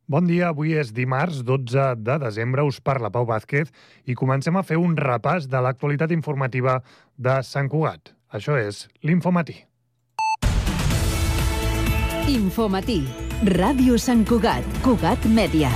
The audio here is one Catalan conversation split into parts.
Bon dia, avui és dimarts 12 de desembre, us parla Pau Vázquez i comencem a fer un repàs de l'actualitat informativa de Sant Cugat. Això és l'Infomatí. Infomatí, Ràdio Sant Cugat, Cugat Mèdia.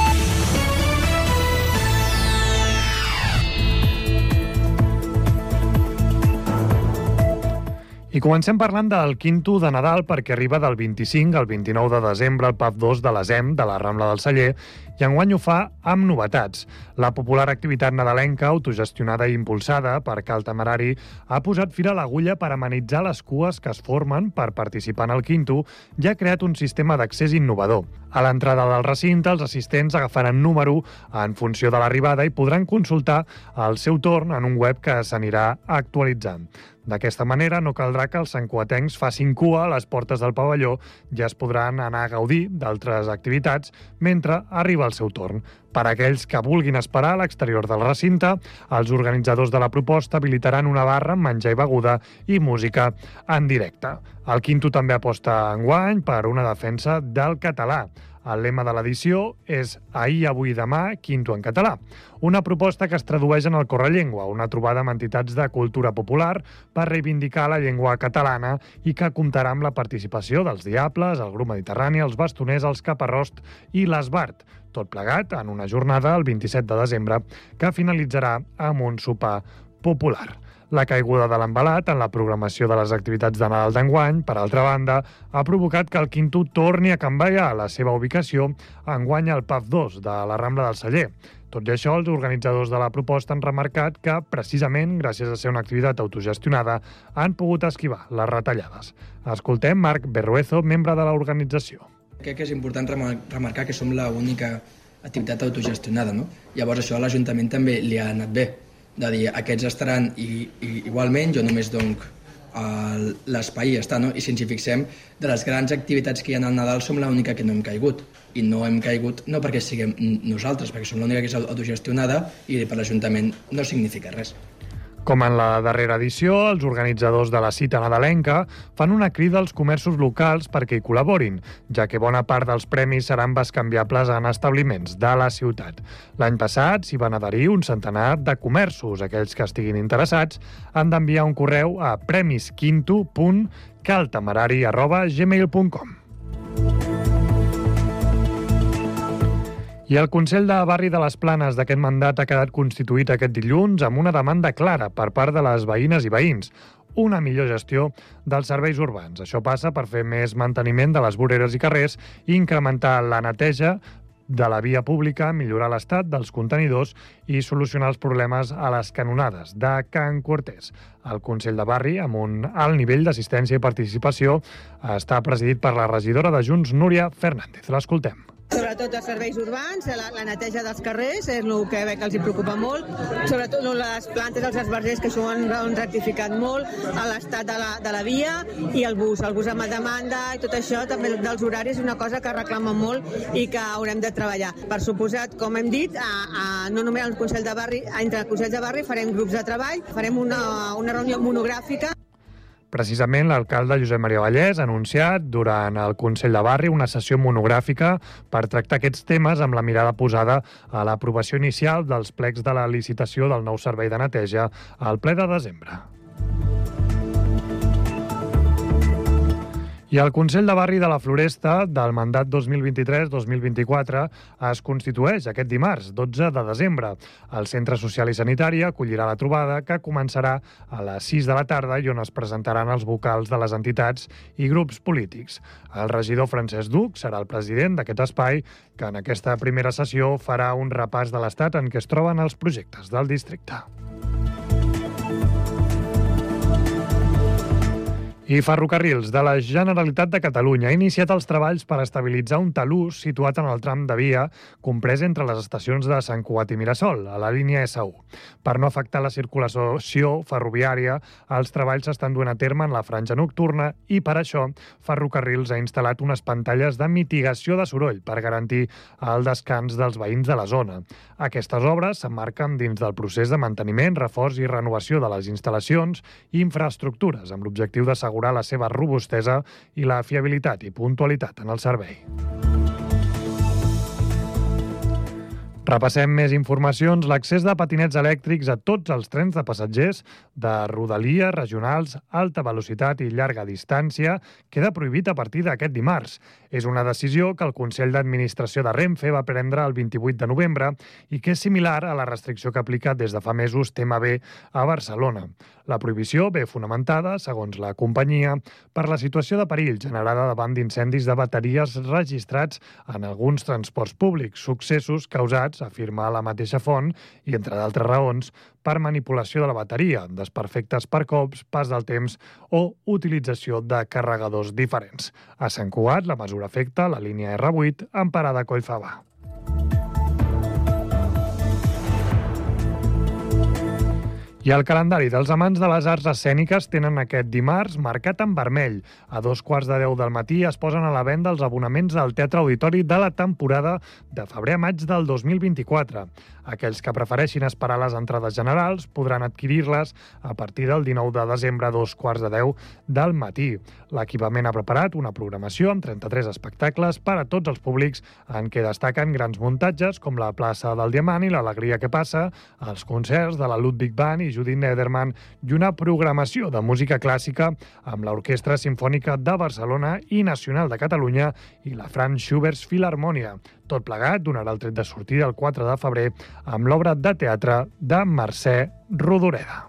I comencem parlant del quinto de Nadal perquè arriba del 25 al 29 de desembre el PAF 2 de l'ESEM, de la Rambla del Celler, i enguany ho fa amb novetats. La popular activitat nadalenca, autogestionada i impulsada per Cal Temerari, ha posat fil a l'agulla per amenitzar les cues que es formen per participar en el quinto i ha creat un sistema d'accés innovador. A l'entrada del recinte, els assistents agafaran número en funció de l'arribada i podran consultar el seu torn en un web que s'anirà actualitzant. D'aquesta manera, no caldrà que els santcugatencs facin cua a les portes del pavelló i es podran anar a gaudir d'altres activitats mentre arriba el seu torn. Per a aquells que vulguin esperar a l'exterior del recinte, els organitzadors de la proposta habilitaran una barra amb menjar i beguda i música en directe. El quinto també aposta enguany per una defensa del català. El lema de l'edició és Ahir, avui, demà, quinto en català. Una proposta que es tradueix en el Correllengua, una trobada amb entitats de cultura popular per reivindicar la llengua catalana i que comptarà amb la participació dels Diables, el Grup Mediterrani, els Bastoners, els Caparrost i l'Esbart. Tot plegat en una jornada el 27 de desembre que finalitzarà amb un sopar popular. La caiguda de l'embalat en la programació de les activitats de Nadal d'enguany, per altra banda, ha provocat que el quinto torni a canviar la seva ubicació enguany al PAF 2 de la Rambla del Celler. Tot i això, els organitzadors de la proposta han remarcat que, precisament, gràcies a ser una activitat autogestionada, han pogut esquivar les retallades. Escoltem Marc Berruezo, membre de l'organització. Crec que és important remarcar que som l'única activitat autogestionada, no? Llavors això a l'Ajuntament també li ha anat bé, de dir aquests estaran i igualment, jo només dono l'espai i ja està, no? I si ens hi fixem, de les grans activitats que hi ha al Nadal som l'única que no hem caigut. I no hem caigut no perquè siguem nosaltres, perquè som l'única que és autogestionada i per l'Ajuntament no significa res. Com en la darrera edició, els organitzadors de la cita nadalenca fan una crida als comerços locals perquè hi col·laborin, ja que bona part dels premis seran bescanviables en establiments de la ciutat. L'any passat s'hi van adherir un centenar de comerços. Aquells que estiguin interessats han d'enviar un correu a premisquinto.caltemerari@gmail.com. I el Consell de Barri de les Planes d'aquest mandat ha quedat constituït aquest dilluns amb una demanda clara per part de les veïnes i veïns. Una millor gestió dels serveis urbans. Això passa per fer més manteniment de les voreres i carrers i incrementar la neteja de la via pública, millorar l'estat dels contenidors i solucionar els problemes a les canonades de Can Cortés. El Consell de Barri, amb un alt nivell d'assistència i participació, està presidit per la regidora de Junts, Núria Fernández. L'escoltem. Sobretot els serveis urbans, la neteja dels carrers és el que veig que els hi preocupa molt, sobretot les plantes, els esbarzers, que això ho han rectificat molt, l'estat de la via i el bus amb demanda i tot això, també dels horaris, és una cosa que reclama molt i que haurem de treballar. Per suposat, com hem dit, no només al Consell de Barri, entre els Consells de Barri farem grups de treball, farem una reunió monogràfica. Precisament, l'alcalde Josep Maria Vallès ha anunciat durant el Consell de Barri una sessió monogràfica per tractar aquests temes amb la mirada posada a l'aprovació inicial dels plecs de la licitació del nou servei de neteja al ple de desembre. I el Consell de Barri de la Floresta del mandat 2023-2024 es constitueix aquest dimarts, 12 de desembre. El Centre Social i Sanitari acollirà la trobada que començarà a les 6 de la tarda i on es presentaran els vocals de les entitats i grups polítics. El regidor Francesc Duc serà el president d'aquest espai que en aquesta primera sessió farà un repàs de l'estat en què es troben els projectes del districte. I Ferrocarrils de la Generalitat de Catalunya ha iniciat els treballs per estabilitzar un talús situat en el tram de via comprès entre les estacions de Sant Cugat i Mirasol, a la línia S1. Per no afectar la circulació ferroviària, els treballs s'estan duent a terme en la franja nocturna i per això Ferrocarrils ha instal·lat unes pantalles de mitigació de soroll per garantir el descans dels veïns de la zona. Aquestes obres s'emmarquen dins del procés de manteniment, reforç i renovació de les instal·lacions i infraestructures amb l'objectiu d'assegurar la seva robustesa i la fiabilitat i puntualitat en el servei. Repassem més informacions. L'accés de patinets elèctrics a tots els trens de passatgers de rodalies, regionals, alta velocitat i llarga distància queda prohibit a partir d'aquest dimarts. És una decisió que el Consell d'Administració de Renfe va prendre el 28 de novembre i que és similar a la restricció que aplica des de fa mesos TMB a Barcelona. La prohibició ve fonamentada, segons la companyia, per la situació de perill generada davant d'incendis de bateries registrats en alguns transports públics, successos causats, afirma la mateixa font, i entre d'altres raons, per manipulació de la bateria, desperfectes per cops, pas del temps o utilització de carregadors diferents. A Sant Cugat, la mesura afecta la línia R8 en parada a Collfabà. I el calendari dels amants de les arts escèniques tenen aquest dimarts marcat en vermell. A 2:15 del matí es posen a la venda els abonaments al Teatre Auditori de la temporada de febrer a maig del 2024. Aquells que prefereixin esperar les entrades generals podran adquirir-les a partir del 19 de desembre a 2:15 del matí. L'equipament ha preparat una programació amb 33 espectacles per a tots els públics en què destaquen grans muntatges com la plaça del Diamant i l'Alegria que passa, els concerts de la Ludwig Band i Judith Nederman i una programació de música clàssica amb l'Orquestra Simfònica de Barcelona i Nacional de Catalunya i la Franz Schubert Filharmonia. Tot plegat donarà el tret de sortida el 4 de febrer amb l'obra de teatre de Mercè Rodoreda.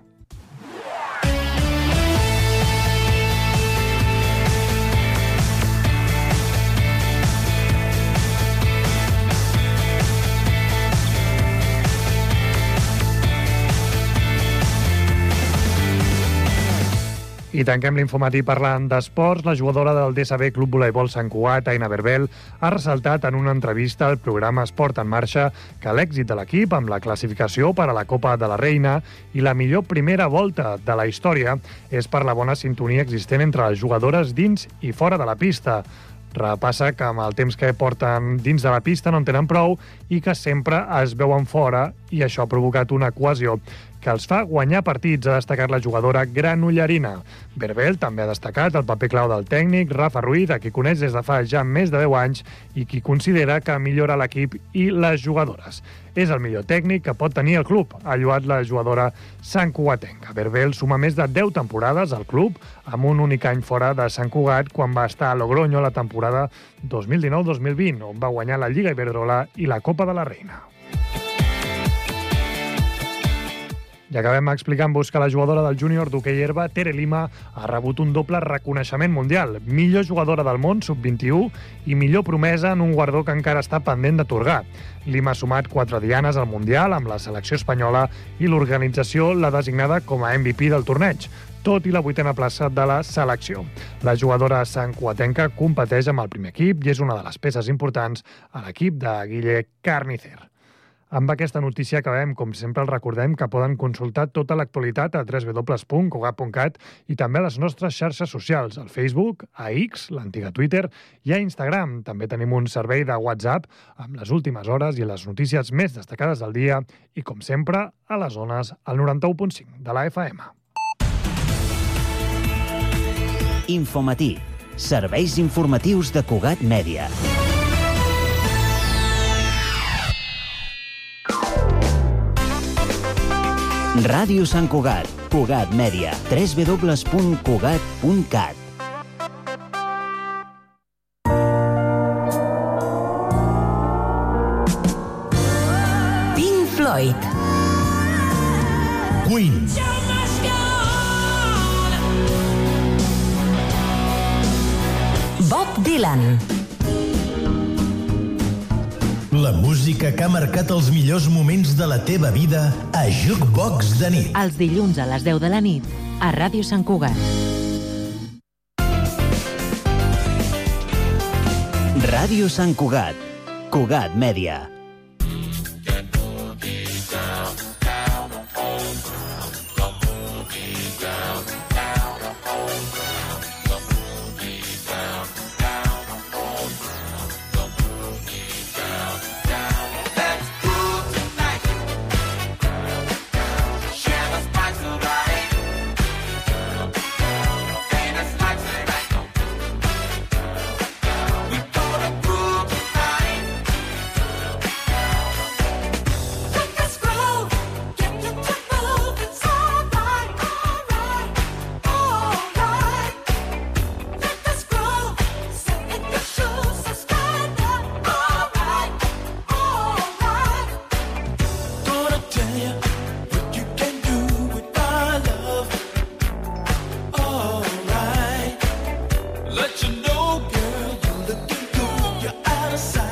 I tanquem l'infomatí parlant d'esports. La jugadora del DSB Club Voleibol Sant Cugat, Aina Berbel, ha ressaltat en una entrevista al programa Esport en Marxa que l'èxit de l'equip amb la classificació per a la Copa de la Reina i la millor primera volta de la història és per la bona sintonia existent entre les jugadores dins i fora de la pista. Repassa que amb el temps que porten dins de la pista no en tenen prou i que sempre es veuen fora i això ha provocat una cohesió que els fa guanyar partits, ha destacat la jugadora granollerina. Berbel també ha destacat el paper clau del tècnic Rafa Ruiz, a qui coneix des de fa ja més de 10 anys i qui considera que millora l'equip i les jugadores. És el millor tècnic que pot tenir el club, ha lloat la jugadora santcugatenca. Berbel suma més de 10 temporades al club, amb un únic any fora de Sant Cugat, quan va estar a Logroño la temporada 2019-2020, on va guanyar la Lliga Iberdrola i la Copa de la Reina. I acabem explicant-vos que la jugadora del júnior d'hoquei herba, Tere Lima, ha rebut un doble reconeixement mundial. Millor jugadora del món, sub-21, i millor promesa en un guardó que encara està pendent d'atorgar. Lima ha sumat 4 dianes al Mundial amb la selecció espanyola i l'organització l'ha designada com a MVP del torneig, tot i la 8a plaça de la selecció. La jugadora santcugatenca competeix amb el primer equip i és una de les peces importants a l'equip de Guille Carnicer. Amb aquesta notícia acabem. Com sempre, els recordem que poden consultar tota l'actualitat a www.cugat.cat i també a les nostres xarxes socials, al Facebook, a X, l'antiga Twitter, i a Instagram. També tenim un servei de WhatsApp amb les últimes hores i les notícies més destacades del dia i, com sempre, a les zones al 91.5 de la FM. Infomatí. Serveis informatius de Cugat Mèdia. Ràdio Sant Cugat, Cugat Mèdia, www.cugat.cat. Pink Floyd, Queen, Bob Dylan. la música que ha marcat els millors moments de la teva vida a Jukebox de nit. Els dilluns a les 10 de la nit, a Ràdio Sant Cugat. Ràdio Sant Cugat, Cugat Mèdia.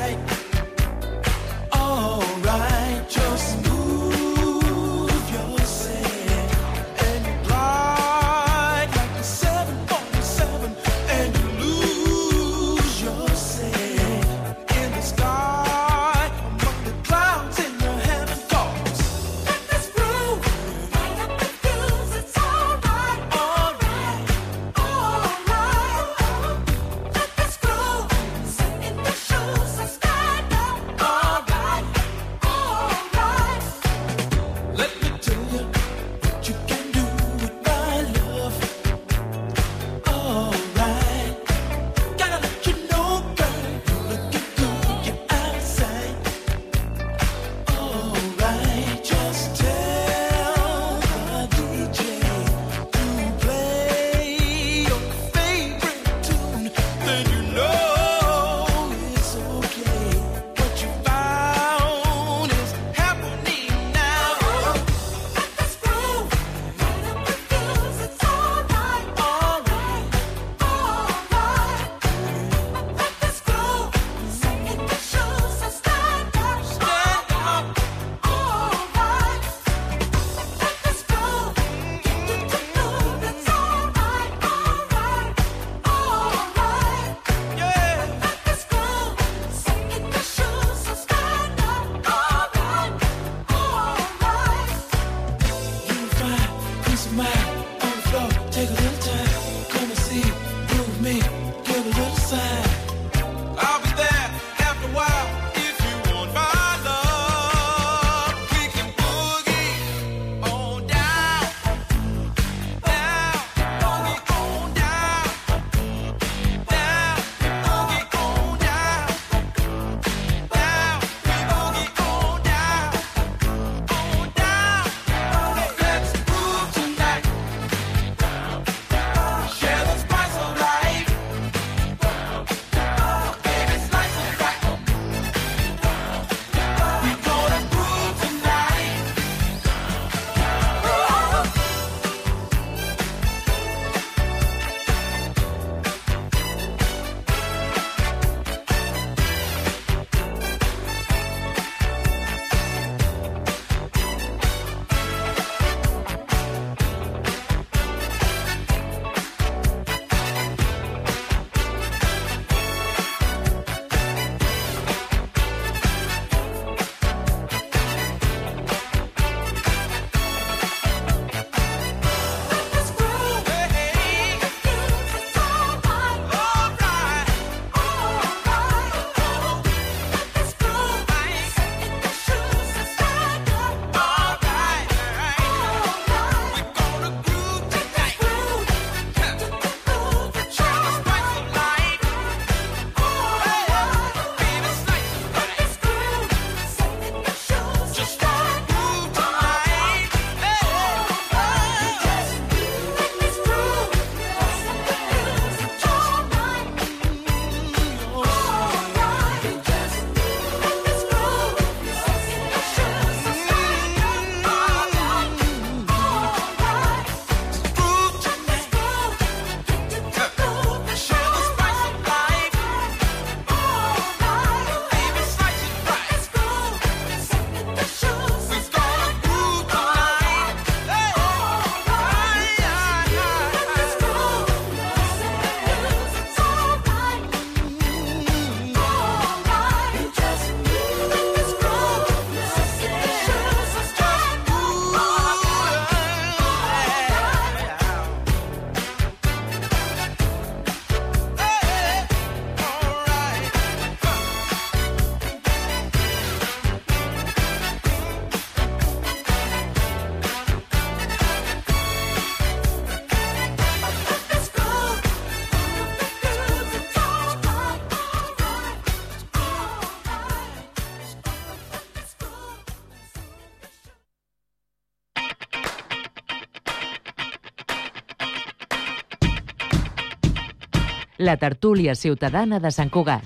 La tertúlia ciutadana de Sant Cugat.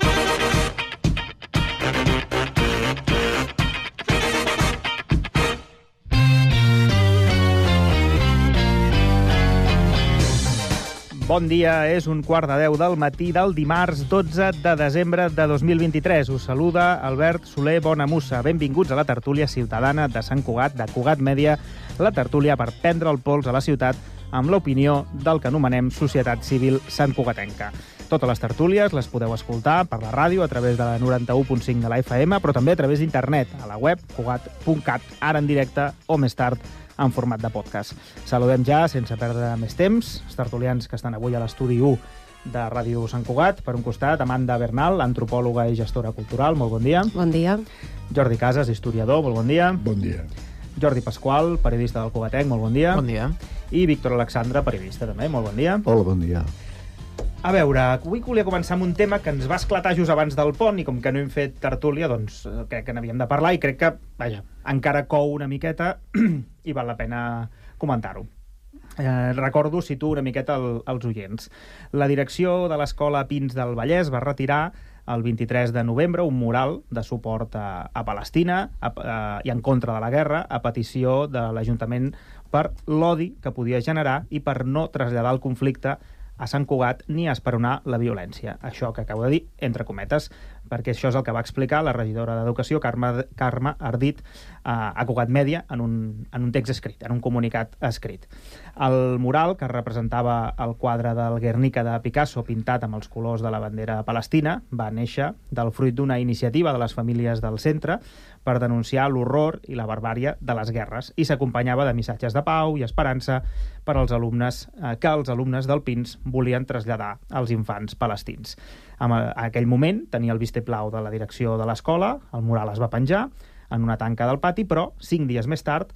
Bon dia, és 9:15 del matí del dimarts 12 de desembre de 2023. Us saluda Albert Soler Bonamussa. Benvinguts a la tertúlia ciutadana de Sant Cugat, de Cugat Mèdia, la tertúlia per prendre el pols a la ciutat amb l'opinió del que anomenem Societat Civil Santcugatenca. Totes les tertúlies les podeu escoltar per la ràdio a través de la 91.5 de la FM, però també a través d'internet, a la web cugat.cat, ara en directe o més tard en format de podcast. Saludem ja, sense perdre més temps, els tertulians que estan avui a l'estudi 1 de Ràdio Sant Cugat. Per un costat, Amanda Bernal, antropòloga i gestora cultural. Molt bon dia. Bon dia. Jordi Casas, historiador. Molt bon dia. Bon dia. Jordi Pasqual, periodista del Cugatenc. Molt bon dia. Bon dia. I Víctor Alexandre, periodista també. Molt bon dia. Hola, bon dia. A veure, avui volia començar amb un tema que ens va esclatar just abans del pont i com que no hem fet tertúlia, doncs crec que n'havíem de parlar i crec que, vaja, encara cou una miqueta i val la pena comentar-ho. Recordo, situo una miqueta els oients. La direcció de l'Escola Pins del Vallès va retirar el 23 de novembre un mural de suport a Palestina i en contra de la guerra a petició de l'Ajuntament per l'odi que podia generar i per no traslladar el conflicte a Sant Cugat ni a esperonar la violència. Això que acabo de dir, entre cometes, perquè això és el que va explicar la regidora d'Educació, Carme Ardit, a Cugat Mèdia, en un text escrit, en un comunicat escrit. El mural, que representava el quadre del Guernica de Picasso pintat amb els colors de la bandera palestina, va néixer del fruit d'una iniciativa de les famílies del centre per denunciar l'horror i la barbàrie de les guerres i s'acompanyava de missatges de pau i esperança per als alumnes que els alumnes del Pins volien traslladar als infants palestins. En aquell moment tenia el vistiplau de la direcció de l'escola, el mural es va penjar en una tanca del pati, però 5 dies més tard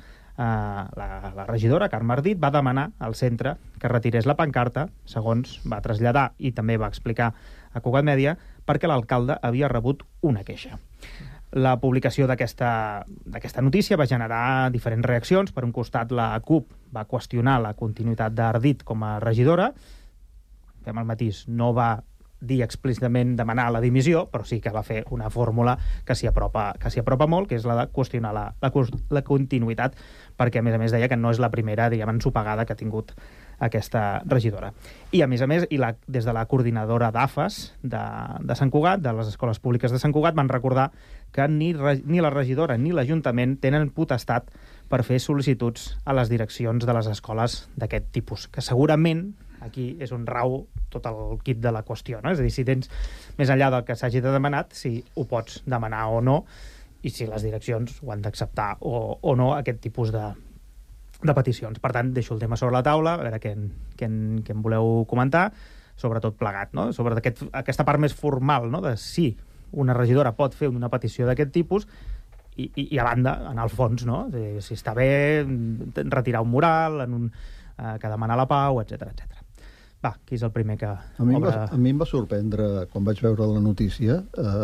la regidora, Carme Ardit, va demanar al centre que retirés la pancarta, segons va traslladar i també va explicar a Cugat Mèdia, perquè l'alcalde havia rebut una queixa. La publicació d'aquesta notícia va generar diferents reaccions. Per un costat, la CUP va qüestionar la continuïtat d'Ardit com a regidora. Fem el matís, no va dir explícitament demanar la dimissió, però sí que va fer una fórmula que s'hi apropa molt, que és la de qüestionar la continuïtat, perquè a més deia que no és la primera, diguem, ensopegada que ha tingut aquesta regidora. I a més, des de la coordinadora d'AFES de Sant Cugat, de les escoles públiques de Sant Cugat, van recordar que ni la regidora ni l'Ajuntament tenen potestat per fer sol·licituds a les direccions de les escoles d'aquest tipus, que segurament aquí és on rau tot el kit de la qüestió, no? És a dir, si tens, més enllà del que s'hagi de demanat, si ho pots demanar o no, i si les direccions ho han d'acceptar o no, aquest tipus de peticions. Per tant, deixo el tema sobre la taula, a veure què en voleu comentar, sobretot plegat, no? Sobre aquesta part més formal, no? De si una regidora pot fer una petició d'aquest tipus i a banda, en el fons, no? Si està bé retirar un mural que demana la pau, etc. Va, qui és el primer que... A mi em va sorprendre, quan vaig veure la notícia,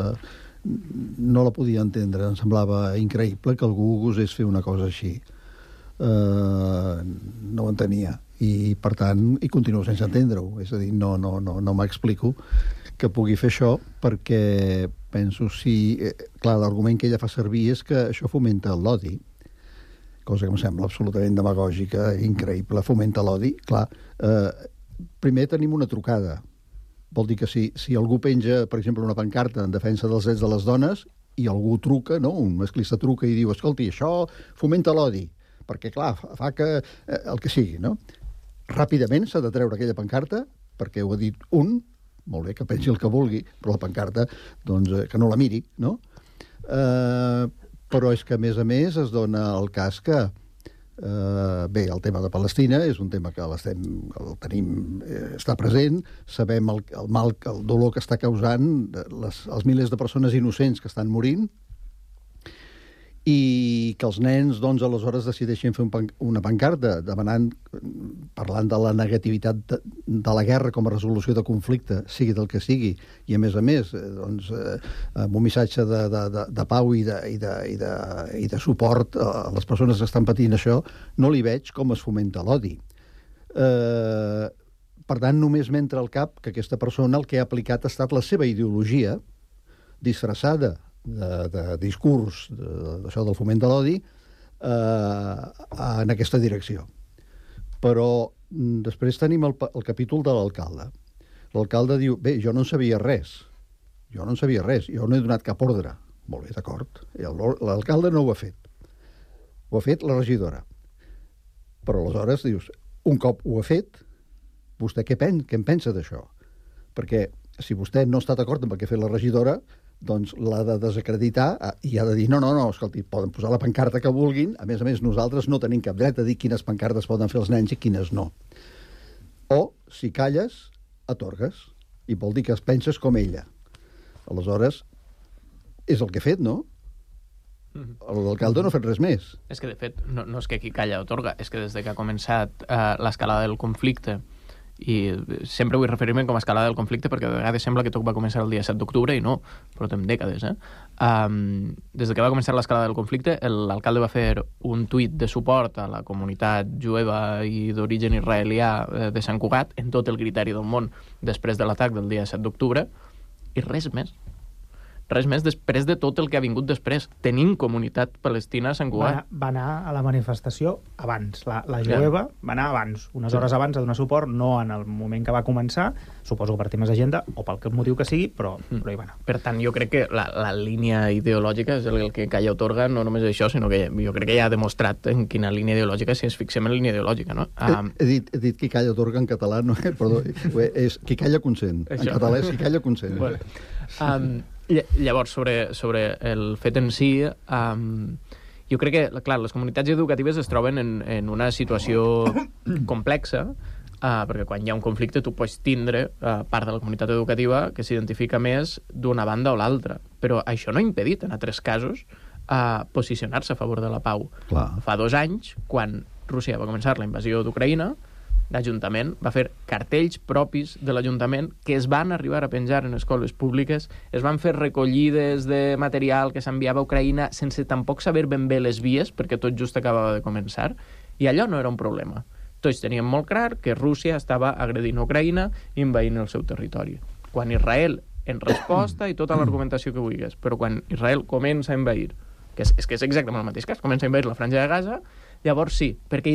no la podia entendre, em semblava increïble que algú gosés fer una cosa així. No ho entenia. I, per tant, continuo sense entendre-ho. És a dir, no m'explico que pugui fer això, perquè penso clar, l'argument que ella fa servir és que això fomenta l'odi, cosa que em sembla absolutament demagògica, increïble, fomenta l'odi. Clar, primer tenim una trucada. Vol dir que si algú penja, per exemple, una pancarta en defensa dels drets de les dones i algú truca, no? Un masclista truca i diu, escolti, això fomenta l'odi, perquè, clar, fa que el que sigui, no? Ràpidament s'ha de treure aquella pancarta, perquè ho ha dit un, molt bé, que pensi el que vulgui, però la pancarta, doncs, que no la miri, no? Però és que, a més, es dona el cas que bé, el tema de Palestina és un tema que el tenim, està present, sabem el mal, el dolor que està causant els milers de persones innocents que estan morint i que els nens, doncs, aleshores decideixen fer una pancarta parlant de la negativitat de la guerra com a resolució de conflicte, sigui del que sigui, i a més, doncs, amb un missatge de pau i de suport a les persones que estan patint això, no li veig com es fomenta l'odi. Per tant, només m'entra al cap que aquesta persona el que ha aplicat ha estat la seva ideologia disfressada de discurs d'això del foment de l'odi en aquesta direcció. Però després tenim el capítol de l'alcalde. L'alcalde diu, bé, jo no en sabia res, jo no he donat cap ordre. Molt bé, d'acord. L'alcalde no ho ha fet. Ho ha fet la regidora. Però aleshores dius, un cop ho ha fet, vostè què en pensa d'això? Perquè si vostè no està d'acord amb el que ha fet la regidora, doncs l'ha de desacreditar i ha de dir, no, escolti, poden posar la pancarta que vulguin, a més, nosaltres no tenim cap dret a dir quines pancartes poden fer els nens i quines no. O, si calles, atorgues. I vol dir que es penses com ella. Aleshores, és el que ha fet, no? L'alcalde no ha fet res més. És que, de fet, no és que qui calla atorga, és que des de que ha començat l'escalada del conflicte, i sempre vull referir-me com a escalada del conflicte perquè de vegades sembla que tot va començar el dia 7 d'octubre i no, portem dècades, des de que va començar l'escalada del conflicte, l'alcalde va fer un tuit de suport a la comunitat jueva i d'origen israelià de Sant Cugat en tot el criteri del món després de l'atac del dia 7 d'octubre i res més després de tot el que ha vingut després. Tenim comunitat palestina a Sant Cugat. Va anar a la manifestació abans. La jueva va anar abans, unes hores abans a donar suport, no en el moment que va començar, suposo que per temes d'agenda, o pel motiu que sigui, però hi va anar. Per tant, jo crec que la línia ideològica és el que calla otorga, no només això, sinó que jo crec que ja ha demostrat en quina línia ideològica, si ens fixem en la línia ideològica, no? He dit qui calla otorga en català, no? Perdó, és qui calla consent. En català és qui calla consent. Bueno. Llavors, sobre el fet en si, jo crec que, clar, les comunitats educatives es troben en una situació complexa, perquè quan hi ha un conflicte tu pots tindre part de la comunitat educativa que s'identifica més d'una banda o l'altra, però això no ha impedit en altres casos posicionar-se a favor de la pau. Clar. Fa 2 anys, quan Rússia va començar la invasió d'Ucraïna, l'Ajuntament va fer cartells propis de l'Ajuntament que es van arribar a penjar en escoles públiques, es van fer recollides de material que s'enviava a Ucraïna sense tampoc saber ben bé les vies, perquè tot just acabava de començar, i allò no era un problema. Tots teníem molt clar que Rússia estava agredint Ucraïna i envaint el seu territori. Quan Israel, en resposta, i tota l'argumentació que vulguis, però quan Israel comença a envair, que és exactament el mateix cas, comença a envair la Franja de Gaza, llavors sí, perquè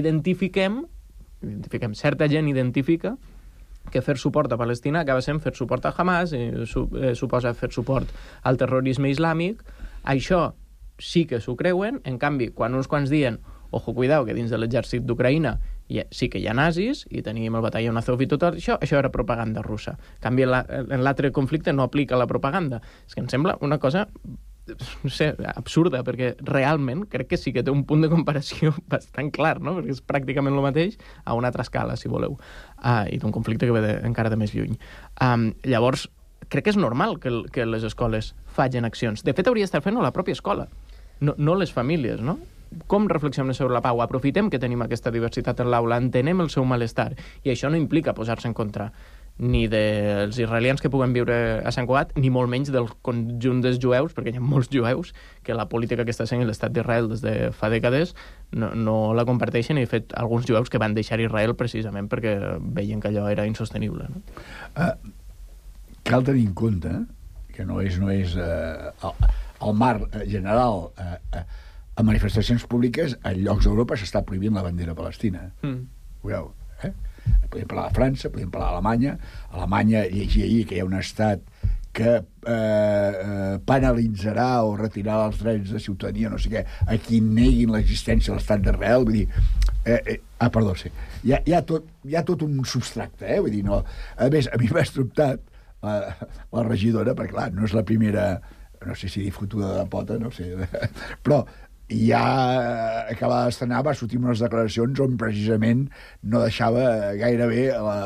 certa gent identifica que fer suport a Palestina acaba sent fer suport a Hamas, suposa fer suport al terrorisme islàmic. Això sí que s'ho creuen, en canvi, quan uns quants diuen ojo, cuidao, que dins de l'exèrcit d'Ucraïna sí que hi ha nazis, i tenim el batalló Azov i tot això era propaganda russa. En canvi, en l'altre conflicte no aplica la propaganda. És que em sembla una cosa, no sé, absurda, perquè realment crec que sí que té un punt de comparació bastant clar, no? Perquè és pràcticament el mateix a una altra escala, si voleu, i d'un conflicte que ve encara de més lluny. Llavors, crec que és normal que les escoles facin accions. De fet, hauria d'estar fent-ho la pròpia escola, no les famílies, no? Com reflexionem sobre la pau? Aprofitem que tenim aquesta diversitat en l'aula, entenem el seu malestar, i això no implica posar-se en contra ni dels israelians que puguen viure a Sant Cugat, ni molt menys del conjunt dels jueus, perquè hi ha molts jueus que la política que està sent l'estat d'Israel des de fa dècades no la comparteixen, i de fet alguns jueus que van deixar Israel precisament perquè veien que allò era insostenible. No? Cal tenir en compte que no és el marc general a manifestacions públiques en llocs d'Europa s'està prohibint la bandera palestina. Veieu, podem parlar de França, podem parlar d'Alemanya. Alemanya, llegia ahir que hi ha un estat que penalitzarà o retirarà els drets de ciutadania, no sé què, a qui neguin l'existència de l'estat d'Israel. Vull dir, perdó, sí. Hi ha tot un substracte, vull dir, no. A més, a mi m'ha estruptat la regidora, perquè clar, no és la primera, no sé si dir fotuda de pota, no sé, però ja acabava d'estrenar, va sortir unes declaracions on precisament no deixava gairebé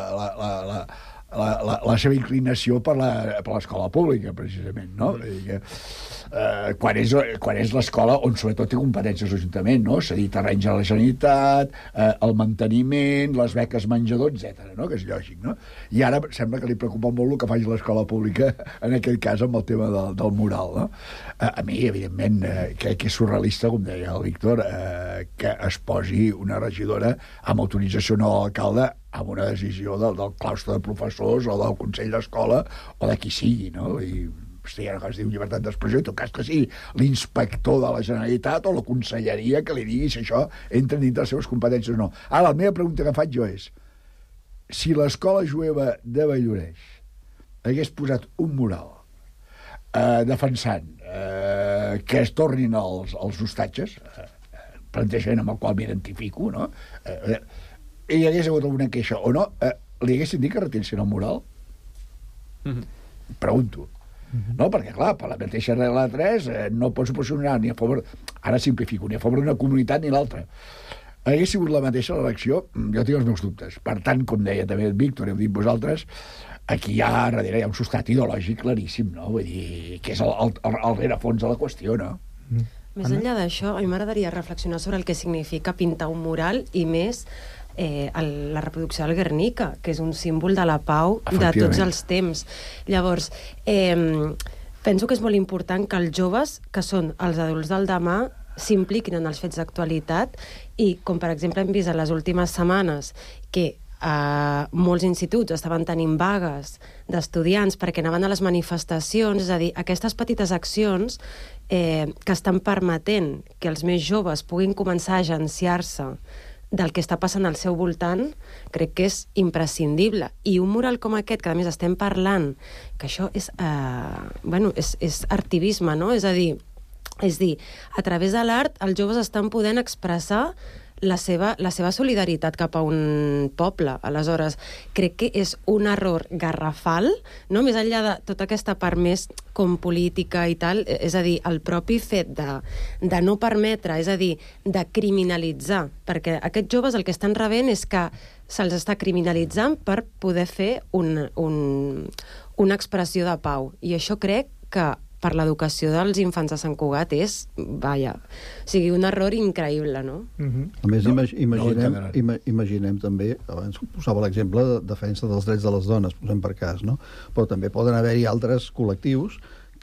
la seva inclinació per l'escola pública, precisament, no? Quan és l'escola on sobretot té competències l'Ajuntament, no? Cedir terrenys a la Generalitat, el manteniment, les beques menjador, etc., no? Que és lògic, no? I ara sembla que li preocupa molt el que faci l'escola pública, en aquest cas amb el tema del mural, no? A mi, evidentment, crec que és surrealista, com deia el Víctor, que es posi una regidora amb autorització no de l'alcalde amb una decisió del claustre de professors o del Consell d'Escola o de qui sigui, no? I hi ha una cosa que es diu llibertat d'expressió, i en tot cas que sigui l'inspector de la Generalitat o la conselleria que li digui si això entra dintre les seves competències o no. Ara, la meva pregunta que faig jo és, si l'escola jueva de Valloreix hagués posat un mural defensant que es tornin els hostatges, plantejament amb el qual m'identifico, no? I hi hagués hagut alguna queixa o no, li haguessin dit que retiressin el mural? Pregunto. No, perquè, clar, per la mateixa regla 3 no pots posicionar ni a favor, ara simplifico, ni a favor d'una comunitat ni l'altra. Hagués sigut la mateixa l'elecció, jo tinc els meus dubtes. Per tant, com deia també el Víctor, heu dit vosaltres, aquí darrere hi ha un substrat ideològic claríssim, no? Vull dir, que és el rerefons de la qüestió, no? Més enllà d'això, a mi m'agradaria reflexionar sobre el que significa pintar un mural i més la reproducció del Guernica, que és un símbol de la pau de tots els temps. Llavors, penso que és molt important que els joves, que són els adults del demà, s'impliquin en els fets d'actualitat i, com per exemple hem vist en les últimes setmanes, que molts instituts estaven tenint vagues d'estudiants perquè anaven a les manifestacions, és a dir, aquestes petites accions que estan permetent que els més joves puguin començar a agenciar-se del que està passant al seu voltant, crec que és imprescindible. I un mural com aquest, que a més estem parlant, que això és, és artivisme, no? És a dir, a través de l'art els joves estan podent expressar la seva solidaritat cap a un poble. Aleshores, crec que és un error garrafal, no? Més enllà de tota aquesta part més com política i tal, és a dir, el propi fet de no permetre, és a dir, de criminalitzar, perquè aquests joves el que estan rebent és que se'ls està criminalitzant per poder fer una expressió de pau. I això crec que per l'educació dels infants de Sant Cugat és, un error increïble, no? A més, imaginem també, abans posava l'exemple de defensa dels drets de les dones, posem per cas, no? Però també poden haver-hi altres col·lectius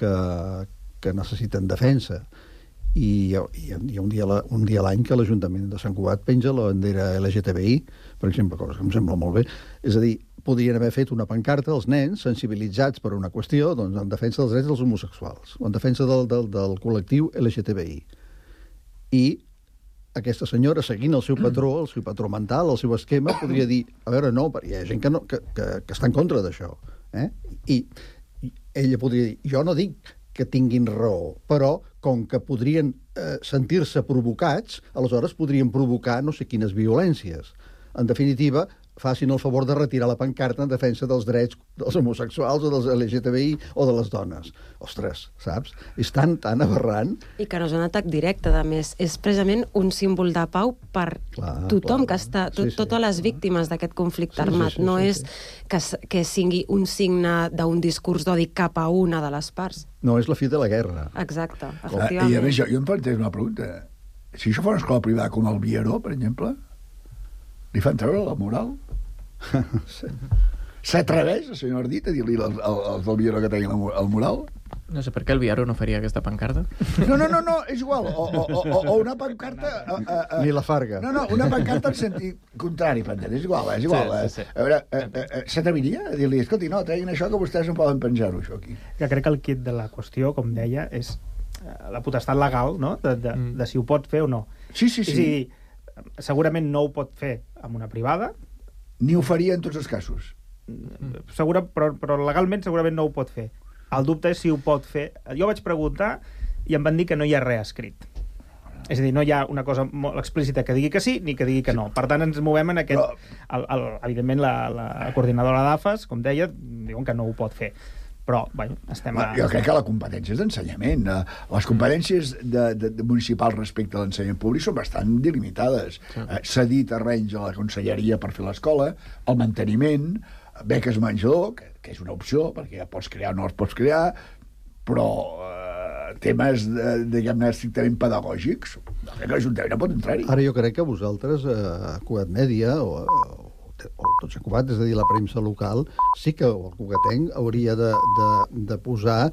que necessiten defensa. I hi ha un dia a l'any que l'Ajuntament de Sant Cugat penja la bandera LGTBI, per exemple, cosa que em sembla molt bé. És a dir, podrien haver fet una pancarta als nens sensibilitzats per una qüestió, doncs, en defensa dels drets dels homosexuals, o en defensa del col·lectiu LGTBI. I aquesta senyora, seguint el seu patró mental, el seu esquema, podria dir, a veure, no, perquè hi ha gent que està en contra d'això. I ella podria dir, jo no dic que tinguin raó, però com que podrien sentir-se provocats, aleshores podrien provocar no sé quines violències. En definitiva, facin el favor de retirar la pancarta en defensa dels drets dels homosexuals o dels LGTBI o de les dones. Ostres, saps? És tan aberrant. I que no és un atac directe, a més. És precisament un símbol de pau per tothom que està... Totes les víctimes d'aquest conflicte armat. No és que sigui un signe d'un discurs d'odi cap a una de les parts. No, és la fi de la guerra. Exacte, efectivament. I a més, jo em plantejo una pregunta. Si això fos una escola privada com el Vieró, per exemple, li fan treure la moral? S'atreveix el senyor Ardit a dir-li als del Vieró que treguin el mural? No sé per què el Vieró no faria aquesta pancarta. No, és igual. O una pancarta... Ni la Farga. No, una pancarta en sentit contrari, és igual. Sí. A veure, s'atreviria a dir-li, escolti, no, treguin això que vostès no poden penjar-ho, això aquí. Que crec que el kit de la qüestió, com deia, és la potestat legal, no?, de si ho pot fer o no. Sí. És a dir, segurament no ho pot fer amb una privada. Ni ho faria en tots els casos. Però legalment segurament no ho pot fer. El dubte és si ho pot fer. Jo vaig preguntar i em van dir que no hi ha res escrit. És a dir, no hi ha una cosa molt explícita que digui que sí ni que digui que no. Per tant, ens movem en aquest... Evidentment, la coordinadora d'AFES, com deia, diuen que no ho pot fer. Però, estem a... Jo crec que la competència és d'ensenyament. Les competències municipals respecte a l'ensenyament públic són bastant delimitades. Cedir terrenys a la conselleria per fer l'escola, el manteniment, beques menjador, que és una opció, perquè ja pots crear o no els pots crear, però temes, diguem-ne, estrictament pedagògics, l'Ajuntament no pot entrar-hi. Ara jo crec que vosaltres, a Cugat Mèdia, o tot Sant Cugat, és a dir, la premsa local, sí que el cugatenc hauria de posar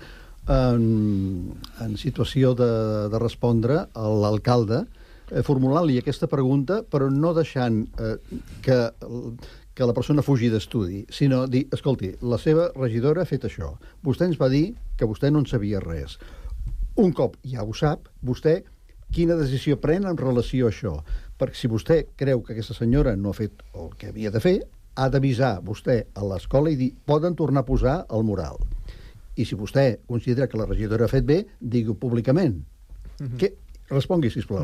en situació de respondre a l'alcalde, formulant-li aquesta pregunta, però no deixant que la persona fugi d'estudi, sinó dir, escolti, la seva regidora ha fet això. Vostè ens va dir que vostè no en sabia res. Un cop ja ho sap, vostè quina decisió pren en relació a això? Perquè si vostè creu que aquesta senyora no ha fet el que havia de fer, ha d'avisar vostè a l'escola i dir poden tornar a posar el mural. I si vostè considera que la regidora ha fet bé, digui-ho públicament. Respongui, sisplau.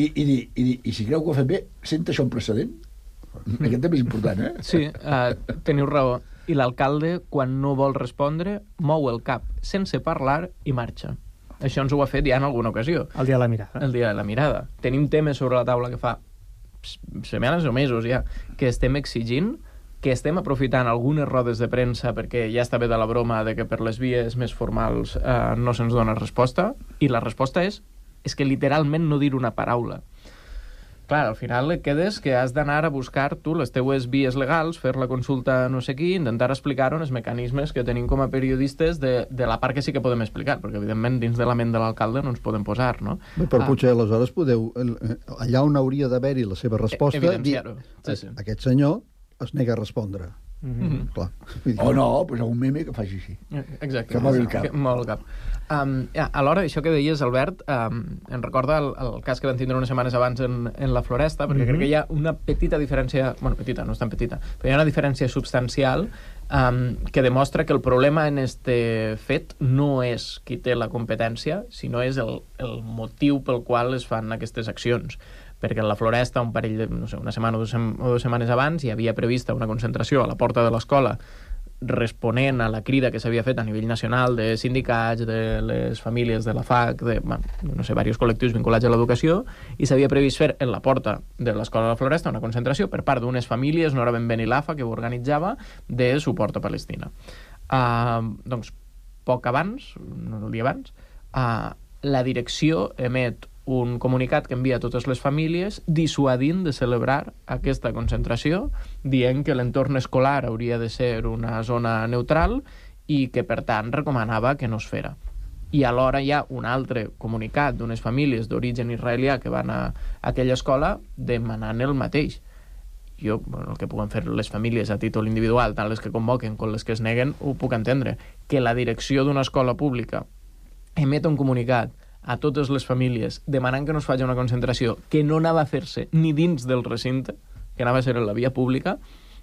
I si creu que ho ha fet bé, sent això un precedent? Aquest també és important, Sí, teniu raó. I l'alcalde, quan no vol respondre, mou el cap sense parlar i marxa. Això ens ho ha fet ja en alguna ocasió. El dia de la mirada. El dia de la mirada. Tenim temes sobre la taula que fa setmanes o mesos ja, que estem exigint, que estem aprofitant algunes rodes de premsa perquè ja està bé de la broma de que per les vies més formals no se'ns dona resposta, i la resposta és que literalment no dir una paraula. Clar, al final et quedes que has d'anar a buscar tu les teues vies legals, fer la consulta no sé qui, intentar explicar els mecanismes que tenim com a periodistes de la part que sí que podem explicar, perquè evidentment dins de la ment de l'alcalde no ens podem posar, no? Però potser aleshores podeu, allà on hauria d'haver-hi la seva resposta, evidenciar-ho. Aquest senyor es nega a respondre. Clar. O no, doncs algun meme que faci així. Exacte. Que mogui el cap. Molt el cap. Alhora, això que deies, Albert, em recorda el cas que vam tindre unes setmanes abans en la Floresta, perquè crec que hi ha una petita diferència, bueno, petita, no és tan petita, però hi ha una diferència substancial que demostra que el problema en este fet no és qui té la competència, sinó és el motiu pel qual es fan aquestes accions. Perquè en la Floresta, un parell de, no sé, una setmana o 2 setmanes abans, hi havia prevista una concentració a la porta de l'escola responent a la crida que s'havia fet a nivell nacional de sindicats, de les famílies de la FAC, de, no sé, diversos col·lectius vinculats a l'educació, i s'havia previst fer en la porta de l'escola de la Floresta una concentració per part d'unes famílies, no era ben bé ni l'AFA, que ho organitzava, de suport a Palestina. Doncs, poc abans, no el dia abans, la direcció emet un comunicat que envia a totes les famílies dissuadint de celebrar aquesta concentració, dient que l'entorn escolar hauria de ser una zona neutral i que, per tant, recomanava que no es fera. I alhora hi ha un altre comunicat d'unes famílies d'origen israelià que van a aquella escola demanant el mateix. Jo, el que puguen fer les famílies a títol individual, tant les que convoquen com les que es neguen, ho puc entendre. Que la direcció d'una escola pública emet un comunicat a totes les famílies demanant que no es faci una concentració que no anava a fer-se ni dins del recinte, que anava a ser en la via pública,